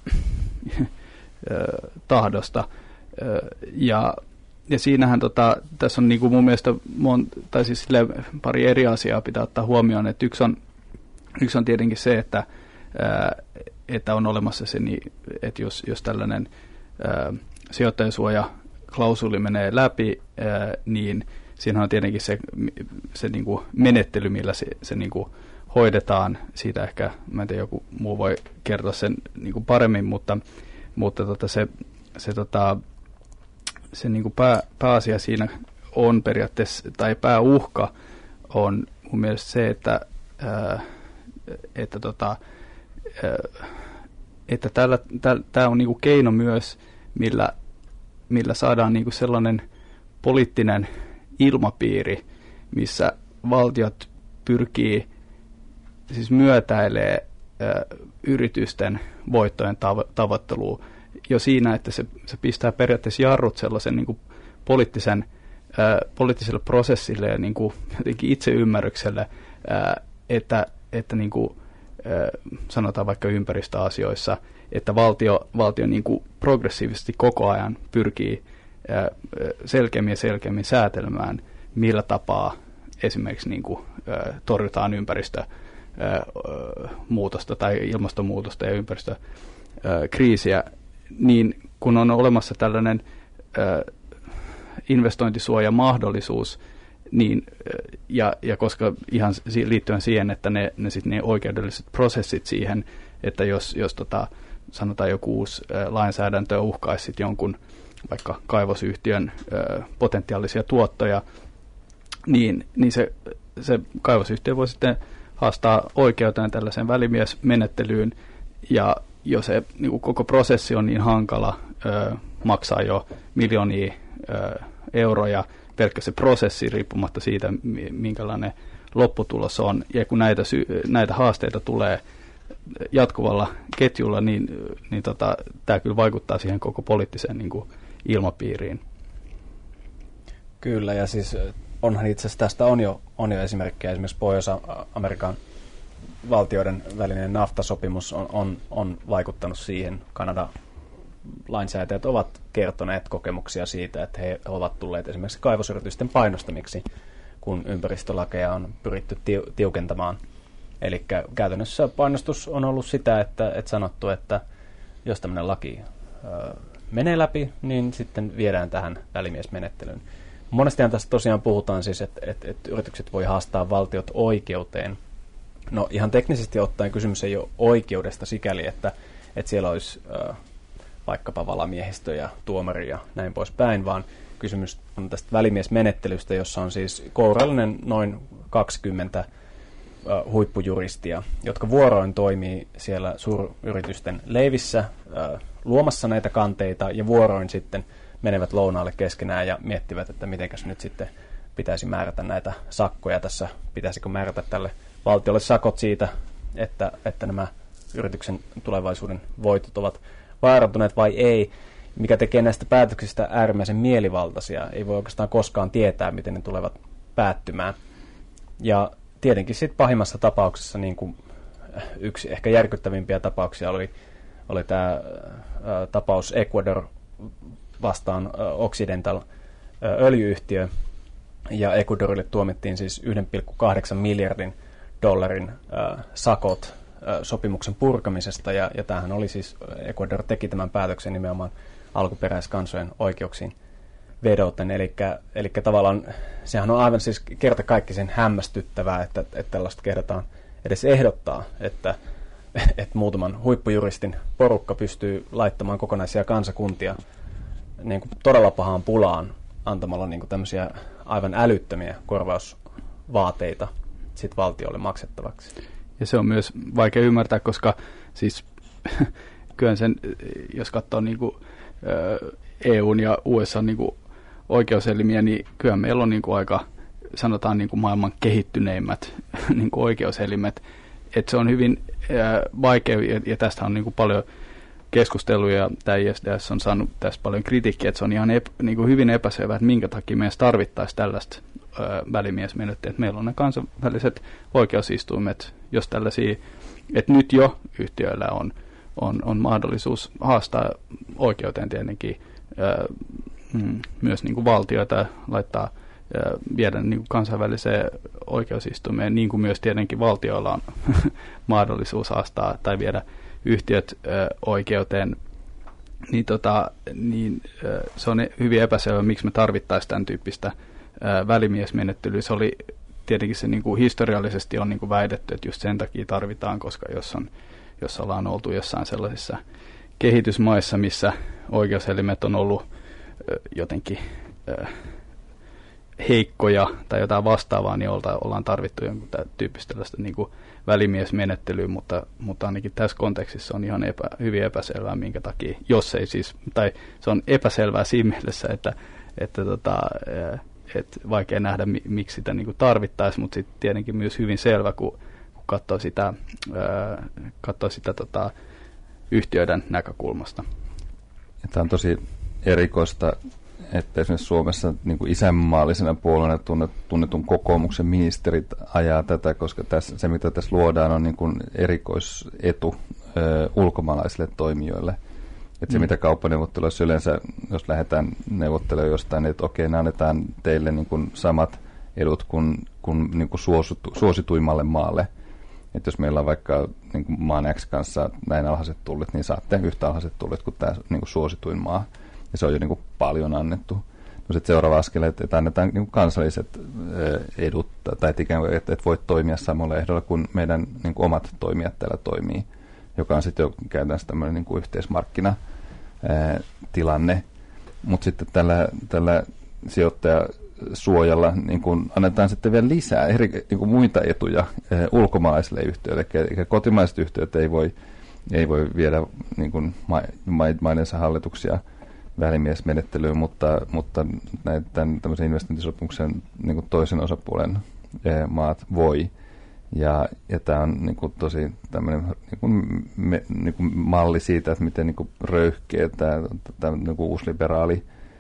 ö, tahdosta. Ö, ja, ja siinähän tota, tässä on niinku mun mielestä mon, tai siis sille pari eri asiaa pitää ottaa huomioon. Että yksi, on, yksi on tietenkin se, että, ö, että on olemassa se, että jos, jos tällainen ö, sijoittajasuoja-klausuli menee läpi, ö, niin siinä on tietenkin se, se niinku menettely, millä se, se niinku hoidetaan. Siitä ehkä, mä en tiedä, joku muu voi kertoa sen niin kuin paremmin, mutta, mutta tota se, se, tota, se niin kuin pää, pääasia siinä on periaatteessa, tai pääuhka on mun mielestä se, että, ää, että, tota, ää, että tämä on niin kuin keino myös, millä, millä saadaan niin kuin sellainen poliittinen ilmapiiri, missä valtiot pyrkii siis myötäilee ö, yritysten voittojen tavo- tavoitteluun jo siinä, että se, se pistää periaatteessa jarrut sellaisen niin kuin poliittisen ää, poliittiselle prosessille ja niin kuin jotenkin itseymmärrykselle, ää, että, että niin kuin, ää, sanotaan vaikka ympäristöasioissa, että valtio, valtio niin kuin progressiivisesti koko ajan pyrkii ää, selkeämmin ja selkeämmin säätelemään, millä tapaa esimerkiksi niin kuin, ää, torjutaan ympäristömuutosta tai ilmastonmuutosta ja ympäristökriisiä, niin kun on olemassa tällainen ää, investointisuojamahdollisuus, niin, ja, ja koska ihan liittyen siihen, että ne, ne, sit ne oikeudelliset prosessit siihen, että jos, jos tota, sanotaan joku uusi ää, lainsäädäntö uhkaisi sit jonkun vaikka kaivosyhtiön ää, potentiaalisia tuottoja, niin, niin se, se kaivosyhtiö voi sitten haastaa oikeuteen tällaisen välimiesmenettelyyn, ja jos se niin kuin koko prosessi on niin hankala, ö, maksaa jo miljoonia ö, euroja pelkkä se prosessi riippumatta siitä, minkälainen lopputulos on. Ja kun näitä, sy- näitä haasteita tulee jatkuvalla ketjulla, niin, niin tota, tämä kyllä vaikuttaa siihen koko poliittiseen niin kuin ilmapiiriin. Kyllä, ja siis onhan itse asiassa tästä on jo, on jo esimerkkejä. Esimerkiksi Pohjois-Amerikan valtioiden välinen NAFTA-sopimus on, on, on vaikuttanut siihen. Kanadan lainsäätäjät ovat kertoneet kokemuksia siitä, että he ovat tulleet esimerkiksi kaivosyritysten painostamiksi, kun ympäristölakeja on pyritty tiukentamaan. Eli käytännössä painostus on ollut sitä, että, että sanottu, että jos tämmöinen laki ö, menee läpi, niin sitten viedään tähän välimiesmenettelyyn. Monestihan tässä tosiaan puhutaan siis, että, että, että yritykset voi haastaa valtiot oikeuteen. No ihan teknisesti ottaen kysymys ei ole oikeudesta sikäli, että, että siellä olisi ö, vaikkapa valamiehistö ja tuomari ja näin poispäin, vaan kysymys on tästä välimiesmenettelystä, jossa on siis kourallinen noin kaksikymmentä ö, huippujuristia, jotka vuoroin toimii siellä suuryritysten leivissä ö, luomassa näitä kanteita ja vuoroin sitten menevät lounaalle keskenään ja miettivät, että mitenkäs nyt sitten pitäisi määrätä näitä sakkoja tässä, pitäisikö määrätä tälle valtiolle sakot siitä, että, että nämä yrityksen tulevaisuuden voitot ovat vaarantuneet vai ei, mikä tekee näistä päätöksistä äärimmäisen mielivaltaisia. Ei voi oikeastaan koskaan tietää, miten ne tulevat päättymään. Ja tietenkin sitten pahimmassa tapauksessa niin kuin yksi ehkä järkyttävimpiä tapauksia oli, oli tämä ä, tapaus Ecuador vastaan ä, Occidental ä, öljyyhtiö, ja Ecuadorille tuomittiin siis yksi pilkku kahdeksan miljardin dollarin ä, sakot ä, sopimuksen purkamisesta, ja, ja tämähän oli siis, Ecuador teki tämän päätöksen nimenomaan alkuperäiskansojen oikeuksiin vedoten, eli, eli tavallaan sehän on aivan siis kertakaikkisen hämmästyttävää, että, että tällaista kehdataan edes ehdottaa, että, että muutaman huippujuristin porukka pystyy laittamaan kokonaisia kansakuntia niin kuin todella pahaan pulaan antamalla niin kuin tämmöisiä aivan älyttömiä korvausvaateita sit valtiolle maksettavaksi. Ja se on myös vaikea ymmärtää, koska siis kyllä sen, jos katsoo niin kuin E U:n ja U S A:n niin kuin oikeuselimiä, niin kyllä meillä on niin kuin aika, sanotaan niin kuin maailman kehittyneimmät niin kuin oikeuselimet. Että se on hyvin ää, vaikea, ja, ja tästä on niin kuin paljon keskusteluja, ja tämä I S D S on saanut tässä paljon kritiikkiä, että se on ihan ep, niin kuin hyvin epäselvää, että minkä takia meidän tarvittaisiin tällaista ää, välimiesmenettelyä. Meillä on ne kansainväliset oikeusistuimet, jos tällaisia, että nyt jo yhtiöillä on, on, on mahdollisuus haastaa oikeuteen tietenkin ää, mm, myös niin kuin valtioita, laittaa ää, viedä niin kuin kansainväliseen oikeusistuimeen, niin kuin myös tietenkin valtioilla on mahdollisuus haastaa tai viedä yhtiöt ö, oikeuteen, niin, tota, niin ö, se on hyvin epäselvä, miksi me tarvittaisiin tämän tyyppistä ö, välimiesmenettelyä. Se oli tietenkin se niin kuin historiallisesti on niin kuin väitetty, että just sen takia tarvitaan, koska jos, on, jos ollaan oltu jossain sellaisissa kehitysmaissa, missä oikeuselimet on ollut ö, jotenkin ö, heikkoja tai jotain vastaavaa, niin olta, ollaan tarvittu jonkun tyyppistä tällaista niin kuin välimiesmenettelyä, mutta, mutta ainakin tässä kontekstissa on ihan epä, hyvin epäselvää, minkä takia, jos ei siis, tai se on epäselvää siinä mielessä, että, että tota, et vaikea nähdä, miksi sitä niin kuin tarvittaisiin, mutta sitten tietenkin myös hyvin selvä, kun, kun katsoo sitä, ää, katsoo sitä tota, yhtiöiden näkökulmasta. Tämä on tosi erikoista, että esimerkiksi Suomessa niin kuin isänmaallisena puolueena tunnetun kokoomuksen ministerit ajaa tätä, koska tässä, se, mitä tässä luodaan, on niin kuin erikoisetu ö, ulkomaalaisille toimijoille. Että se, mm. mitä kauppaneuvotteluissa yleensä, jos lähdetään neuvottelemaan jostain, että okei, ne annetaan teille niin kuin samat edut kuin, kuin, niin kuin suositu, suosituimmalle maalle. Että jos meillä on vaikka niin kuin maan X kanssa näin alhaiset tullit, niin saatte yhtä alhaiset tullit kuin tämä niin kuin suosituin maa. Ja se on jo niin kuin paljon annettu. No sitten seuraava askel, että annetaan niin kuin kansalliset edut, tai että ikään kuin, että, että voit toimia samalla ehdolla kuin meidän niin kuin omat toimijat täällä toimii, joka on sitten jo käytännössä tämmöinen niin kuin yhteismarkkinatilanne. Mutta sitten tällä, tällä sijoittajasuojalla niin kuin annetaan sitten vielä lisää eri, niin kuin muita etuja eh, ulkomaalaisille yhtiöille. Eli kotimaiset yhtiöt ei voi, ei voi viedä niin kuin ma, ma, maidensa hallituksia välimiesmenettelyyn, mutta, mutta näiden tämmöisen investointisopimuksen niin kuin toisen osapuolen eh, maat voi. Ja, ja tämä on niin kuin tosi tämmöinen niin kuin me, niin kuin malli siitä, että miten niin kuin röyhkeä tämä, tämä niin kuin uusliberaali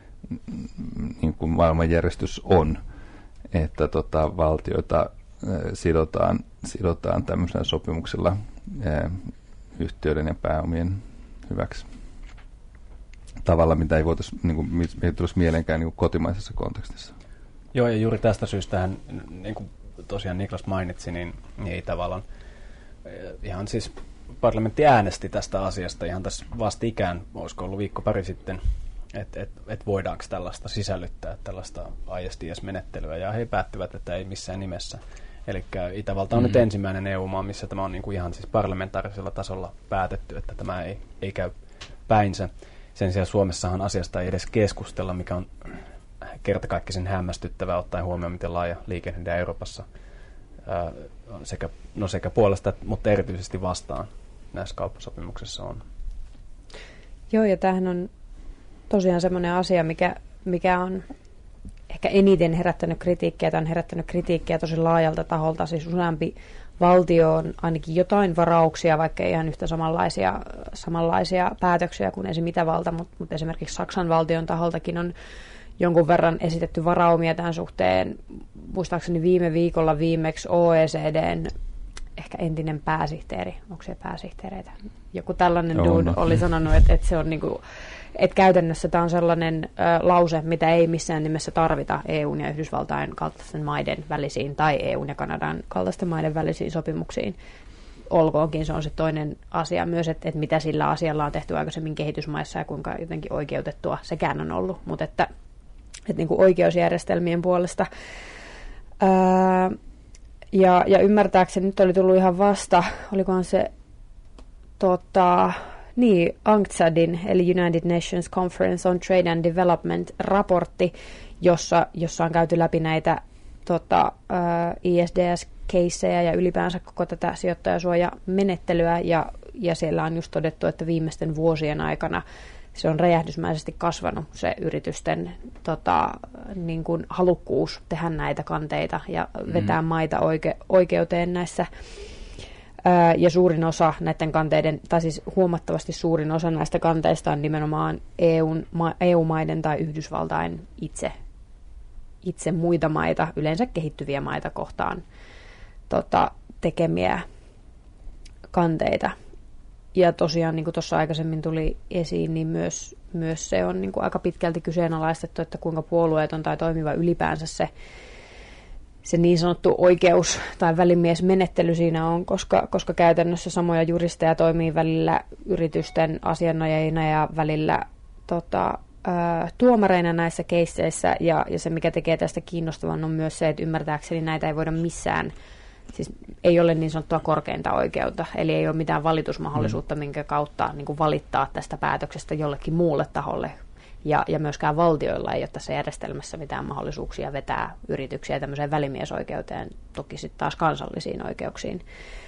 niin kuin maailmanjärjestys on, että tota, valtioita eh, sidotaan, sidotaan tämmöisellä sopimuksella eh, yhtiöiden ja pääomien hyväksi tavalla, mitä ei voitaisi, niin kuin, ei tulisi mieleenkään niin kuin kotimaisessa kontekstissa. Joo, ja juuri tästä syystähän, niin kuin tosiaan Niklas mainitsi, niin ei tavallaan ihan siis parlamentti äänesti tästä asiasta ihan tässä vastikään, olisiko ollut viikko pari sitten, että et, et voidaanko tällaista sisällyttää, tällaista I S D S-menettelyä, ja he päättivät, että ei missään nimessä. Eli Itävalta on mm-hmm. nyt ensimmäinen E U-maa, missä tämä on niin kuin ihan siis parlamentaarisella tasolla päätetty, että tämä ei, ei käy päinsä. Sen sijaan Suomessahan asiasta ei edes keskustella, mikä on kertakaikkisen hämmästyttävää ottaen huomioon, miten laaja liikehdintä Euroopassa ää, sekä, no sekä puolesta, mutta erityisesti vastaan näissä kauppasopimuksissa on. Joo, ja tämähän on tosiaan semmoinen asia, mikä, mikä on ehkä eniten herättänyt kritiikkiä, tai on herättänyt kritiikkiä tosi laajalta taholta, siis useampi valtio on ainakin jotain varauksia, vaikka ei ihan yhtä samanlaisia, samanlaisia päätöksiä kuin esimerkiksi Itävalta, mutta, mutta esimerkiksi Saksan valtion taholtakin on jonkun verran esitetty varaumia tämän suhteen. Muistaakseni viime viikolla viimeksi O E C D:n ehkä entinen pääsihteeri, onko se pääsihteereitä? Joku tällainen dude oli sanonut, että, että se on niinku, että käytännössä tämä on sellainen ö, lause, mitä ei missään nimessä tarvita E U:n ja Yhdysvaltain kaltaisten maiden välisiin tai E U:n ja Kanadan kaltaisten maiden välisiin sopimuksiin. Olkoonkin, se on se toinen asia myös, että, että mitä sillä asialla on tehty aikaisemmin kehitysmaissa ja kuinka jotenkin oikeutettua sekään on ollut, mutta että, että niin kuin oikeusjärjestelmien puolesta. Ää, ja, ja ymmärtääkseni nyt oli tullut ihan vasta, olikohan se tota, niin, UNCTADin, eli United Nations Conference on Trade and Development raportti, jossa, jossa on käyty läpi näitä tota, ää, I S D S-keissejä ja ylipäänsä koko tätä sijoittajasuojamenettelyä, ja, ja siellä on just todettu, että viimeisten vuosien aikana se on räjähdysmäisesti kasvanut, se yritysten tota, niin kuin halukkuus tehdä näitä kanteita ja vetää mm. maita oike- oikeuteen näissä. Ää, ja suurin osa näiden kanteiden, tai siis huomattavasti suurin osa näistä kanteista on nimenomaan E U:n, ma- E U-maiden tai Yhdysvaltain itse, itse muita maita, yleensä kehittyviä maita kohtaan tota, tekemiä kanteita. Ja tosiaan, niin kuin tuossa aikaisemmin tuli esiin, niin myös, myös se on niin kuin aika pitkälti kyseenalaistettu, että kuinka puolueeton tai toimiva ylipäänsä se, se niin sanottu oikeus- tai välimiesmenettely siinä on, koska, koska käytännössä samoja juristeja toimii välillä yritysten asianajajina ja välillä tota, ää, tuomareina näissä keisseissä. Ja, ja se, mikä tekee tästä kiinnostavan, on myös se, että ymmärtääkseni näitä ei voida missään. Siis ei ole niin sanottua korkeinta oikeutta, eli ei ole mitään valitusmahdollisuutta, mm. minkä kautta niin kuin valittaa tästä päätöksestä jollekin muulle taholle. Ja, ja myöskään valtioilla ei ole tässä järjestelmässä mitään mahdollisuuksia vetää yrityksiä tämmöiseen välimiesoikeuteen, toki sitten taas kansallisiin oikeuksiin.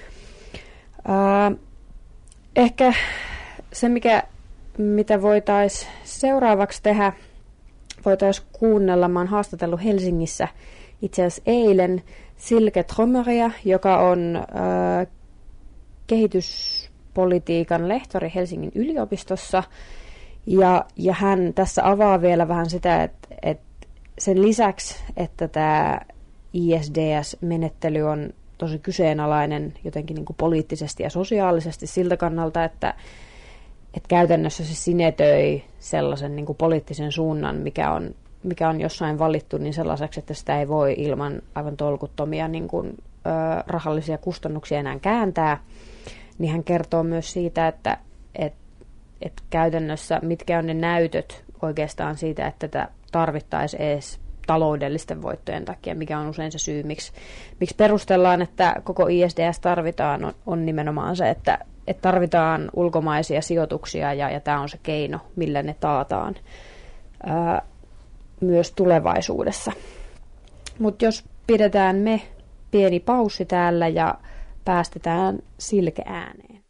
Ää, ehkä se, mikä, mitä voitaisiin seuraavaksi tehdä, voitaisiin kuunnella. Mä oon haastatellut Helsingissä itse asiassa eilen Silke Trommeria, joka on äh, kehityspolitiikan lehtori Helsingin yliopistossa. Ja, ja hän tässä avaa vielä vähän sitä, että, että sen lisäksi, että tämä I S D S-menettely on tosi kyseenalainen jotenkin niin kuin poliittisesti ja sosiaalisesti siltä kannalta, että, että käytännössä se sinetöi sellaisen niin kuin poliittisen suunnan, mikä on, mikä on jossain valittu, niin sellaiseksi, että sitä ei voi ilman aivan tolkuttomia niin kuin, ö, rahallisia kustannuksia enää kääntää. Niin hän kertoo myös siitä, että, että, että käytännössä mitkä on ne näytöt oikeastaan siitä, että tätä tarvittaisiin edes taloudellisten voittojen takia, mikä on usein se syy, miksi, miksi perustellaan, että koko I S D S tarvitaan, on, on nimenomaan se, että, että tarvitaan ulkomaisia sijoituksia ja, ja tämä on se keino, millä ne taataan ää, myös tulevaisuudessa. Mutta jos pidetään me pieni paussi täällä ja päästetään Silke ääneen.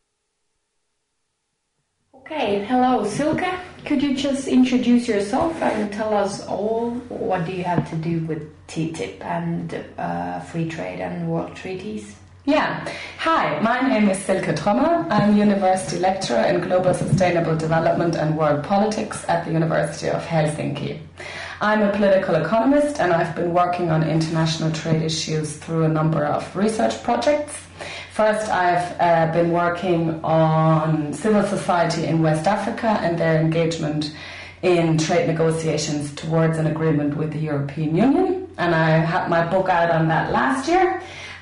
Okay, hello Silke. Could you just introduce yourself and tell us all what do you have to do with T T I P and uh, free trade and world treaties? Yeah. Hi, my name is Silke Trommer. I'm University Lecturer in Global Sustainable Development and World Politics at the University of Helsinki. I'm a political economist and I've been working on international trade issues through a number of research projects. First, I've uh, been working on civil society in West Africa and their engagement in trade negotiations towards an agreement with the European Union. And I had my book out on that last year.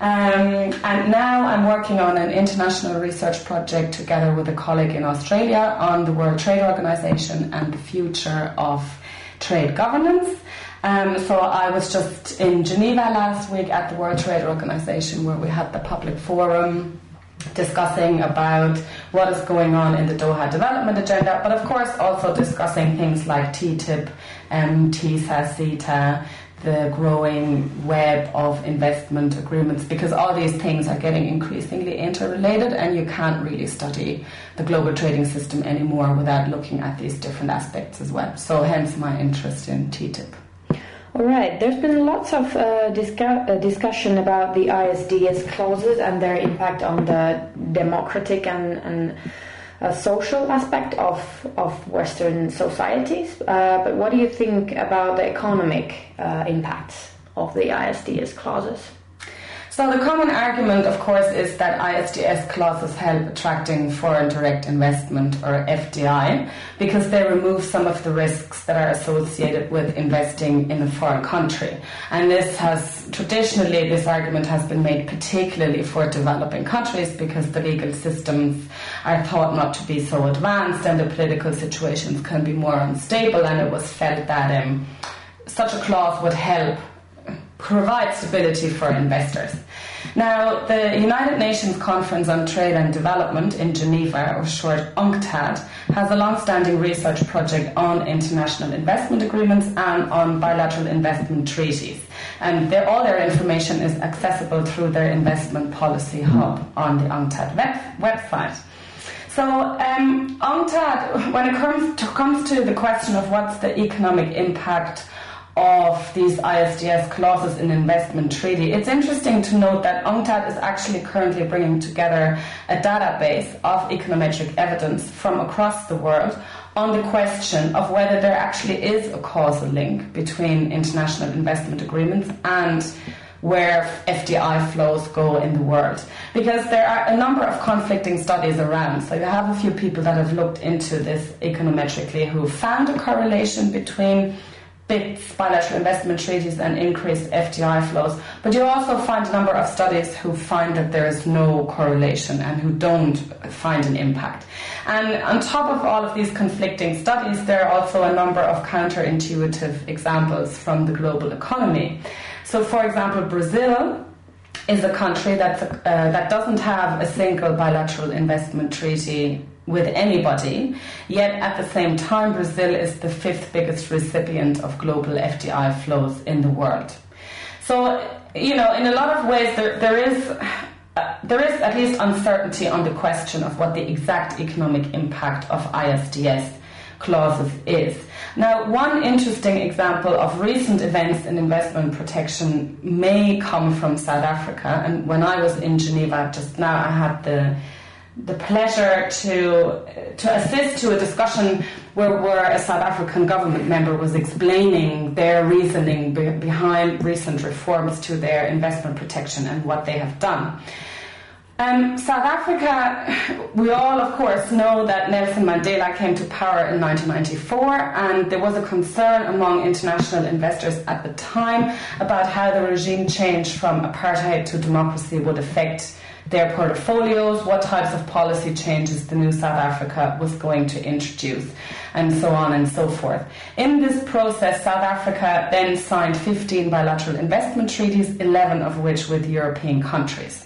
Um, and now I'm working on an international research project together with a colleague in Australia on the World Trade Organization and the future of trade governance. Um, so I was just in Geneva last week at the World Trade Organization where we had the public forum discussing about what is going on in the Doha Development Agenda, but of course also discussing things like T T I P, um, T I S A, CETA, the growing web of investment agreements, because all these things are getting increasingly interrelated and you can't really study the global trading system anymore without looking at these different aspects as well. So hence my interest in T T I P. All right, there's been lots of uh, discu- uh, discussion about the I S D S clauses and their impact on the democratic and, and uh, social aspect of, of Western societies. Uh, but what do you think about the economic uh, impacts of the I S D S clauses? So the common argument, of course, is that I S D S clauses help attracting foreign direct investment, or F D I, because they remove some of the risks that are associated with investing in a foreign country. And this has, traditionally, this argument has been made particularly for developing countries because the legal systems are thought not to be so advanced and the political situations can be more unstable, and it was felt that um, such a clause would help provide stability for investors. Now, the United Nations Conference on Trade and Development in Geneva, or short UNCTAD, has a long-standing research project on international investment agreements and on bilateral investment treaties. And all their information is accessible through their investment policy hub on the UNCTAD web- website. So um, UNCTAD, when it comes to, comes to the question of what's the economic impact of these I S D S clauses in investment treaty, it's interesting to note that UNCTAD is actually currently bringing together a database of econometric evidence from across the world on the question of whether there actually is a causal link between international investment agreements and where F D I flows go in the world. Because there are a number of conflicting studies around. So you have a few people that have looked into this econometrically who found a correlation between B I T S, bilateral investment treaties, and increased F D I flows. But you also find a number of studies who find that there is no correlation and who don't find an impact. And on top of all of these conflicting studies, there are also a number of counterintuitive examples from the global economy. So, for example, Brazil is a country that's a, uh, that doesn't have a single bilateral investment treaty with anybody, yet at the same time Brazil is the fifth biggest recipient of global F D I flows in the world. So, you know, in a lot of ways there, there is uh, there is at least uncertainty on the question of what the exact economic impact of I S D S clauses is. Now, one interesting example of recent events in investment protection may come from South Africa, and when I was in Geneva just now, I had the the pleasure to to assist to a discussion where, where a South African government member was explaining their reasoning be- behind recent reforms to their investment protection and what they have done. Um, South Africa, we all of course know that Nelson Mandela came to power in nineteen ninety-four, and there was a concern among international investors at the time about how the regime change from apartheid to democracy would affect their portfolios, what types of policy changes the new South Africa was going to introduce, and so on and so forth. In this process, South Africa then signed fifteen bilateral investment treaties, eleven of which with European countries.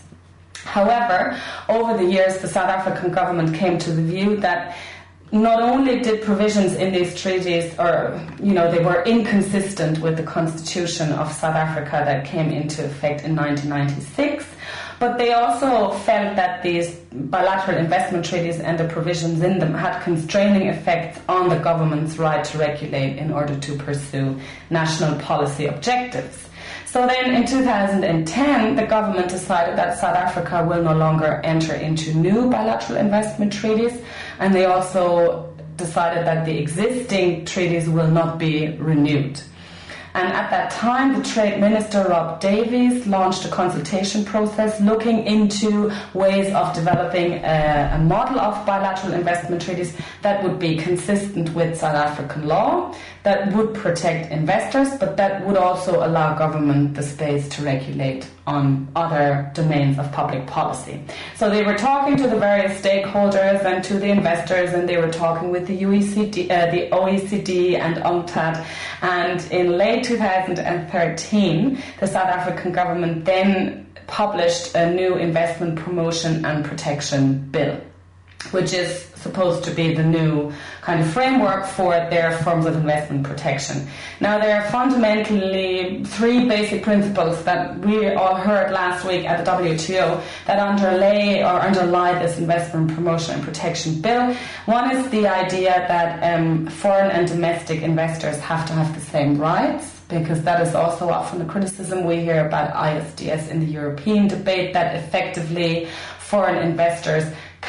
However, over the years, the South African government came to the view that not only did provisions in these treaties, or, you know, they were inconsistent with the constitution of South Africa that came into effect in nineteen ninety-six, but they also felt that these bilateral investment treaties and the provisions in them had constraining effects on the government's right to regulate in order to pursue national policy objectives. So then in two thousand ten, the government decided that South Africa will no longer enter into new bilateral investment treaties, and they also decided that the existing treaties will not be renewed. And at that time, the Trade Minister, Rob Davies, launched a consultation process looking into ways of developing a, a model of bilateral investment treaties that would be consistent with South African law, that would protect investors, but that would also allow government the space to regulate on other domains of public policy. So they were talking to the various stakeholders and to the investors, and they were talking with the U E C D, uh, the O E C D and UNCTAD, and in late two thousand thirteen, the South African government then published a new investment promotion and protection bill, which is supposed to be the new kind of framework for their forms of investment protection. Now, there are fundamentally three basic principles that we all heard last week at the W T O that underlay or underlie this investment promotion and protection bill. One is the idea that um, foreign and domestic investors have to have the same rights, because that is also often a criticism we hear about I S D S in the European debate, that effectively foreign investors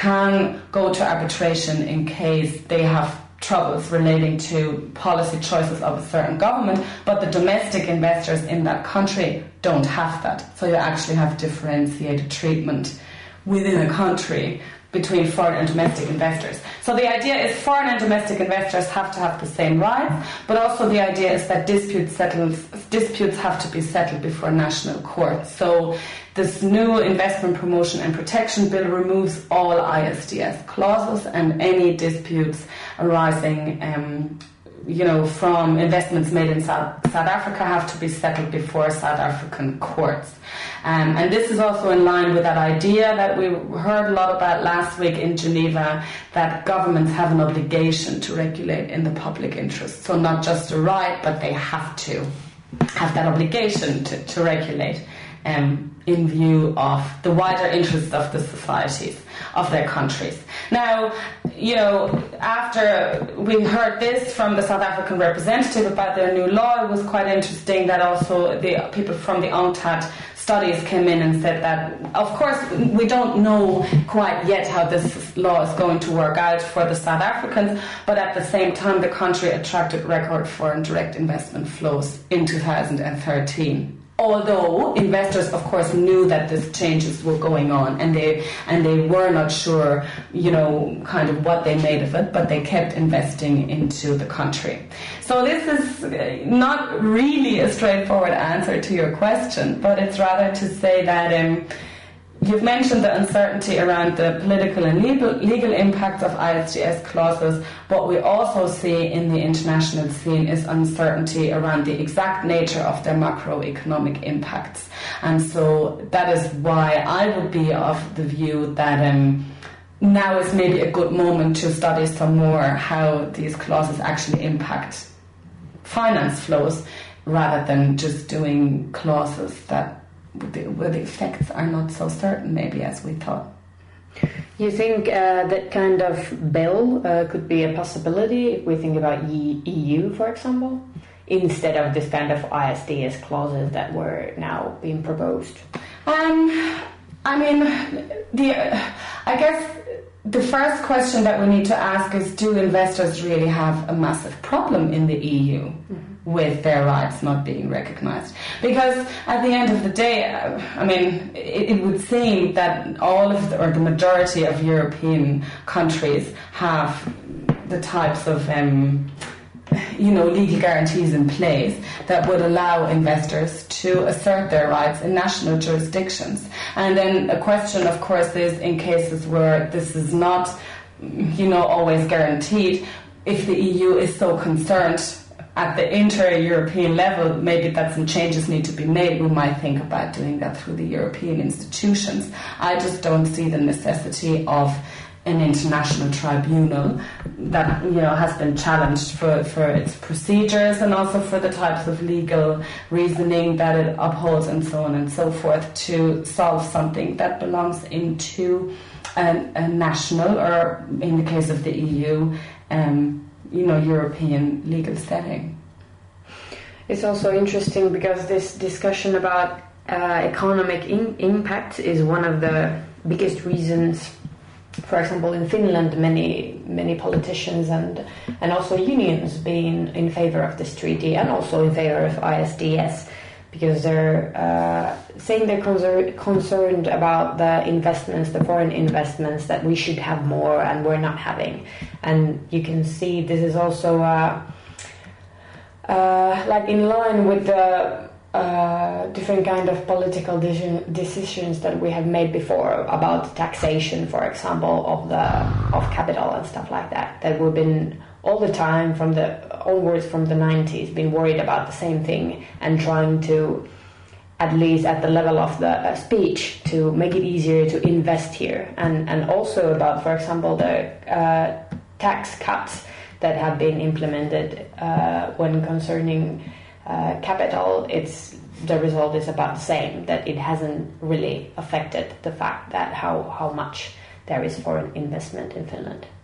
can go to arbitration in case they have troubles relating to policy choices of a certain government, but the domestic investors in that country don't have that. So you actually have differentiated treatment within a country between foreign and domestic investors. So the idea is foreign and domestic investors have to have the same rights, but also the idea is that disputes settles, disputes have to be settled before national courts. So this new investment promotion and protection bill removes all I S D S clauses, and any disputes arising um, you know, from investments made in South, South Africa have to be settled before South African courts. Um, and this is also in line with that idea that we heard a lot about last week in Geneva, that governments have an obligation to regulate in the public interest. So not just a right, but they have to have that obligation to, to regulate um, in view of the wider interests of the societies of their countries. Now, you know, after we heard this from the South African representative about their new law, it was quite interesting that also the people from the UNCTAD studies came in and said that, of course, we don't know quite yet how this law is going to work out for the South Africans, but at the same time, the country attracted record foreign direct investment flows in two thousand thirteen. Although investors, of course, knew that these changes were going on, and they and they were not sure, you know, kind of what they made of it, but they kept investing into the country. So this is not really a straightforward answer to your question, but it's rather to say that um, you've mentioned the uncertainty around the political and legal, legal impact of I S D S clauses. What we also see in the international scene is uncertainty around the exact nature of their macroeconomic impacts. And so that is why I would be of the view that um, now is maybe a good moment to study some more how these clauses actually impact finance flows, rather than just doing clauses that where the effects are not so certain, maybe, as we thought. You think uh, that kind of bill uh, could be a possibility if we think about E U, for example, instead of this kind of I S D S clauses that were now being proposed? Um, I mean, the uh, I guess the first question that we need to ask is, do investors really have a massive problem in the E U mm-hmm. with their rights not being recognized? Because at the end of the day, I mean, it, it would seem that all of the, or the majority of European countries have the types of um, you know, legal guarantees in place that would allow investors to assert their rights in national jurisdictions. And then a question, of course, is in cases where this is not, you know, always guaranteed, if the E U is so concerned at the inter-European level, maybe that some changes need to be made, we might think about doing that through the European institutions. I just don't see the necessity of an international tribunal that, you know, has been challenged for, for its procedures and also for the types of legal reasoning that it upholds and so on and so forth to solve something that belongs into a, a national, or in the case of the E U, um, you know, European legal setting. It's also interesting because this discussion about uh, economic in- impact is one of the biggest reasons. For example, in Finland, many many politicians and and also unions being in favor of this treaty and also in favor of I S D S, because they're uh, saying they're conser- concerned about the investments, the foreign investments that we should have more and we're not having. And you can see this is also uh, uh, like in line with the Uh, different kind of political de- decisions that we have made before about taxation, for example, of the of capital and stuff like that. That we've been all the time from the onwards from the nineties been worried about the same thing and trying to, at least at the level of the uh, speech, to make it easier to invest here, and and also about, for example, the uh, tax cuts that have been implemented uh, when concerning. Uh, capital, it's the result is about the same, that it hasn't really affected the fact that how, how much there is foreign investment in Finland.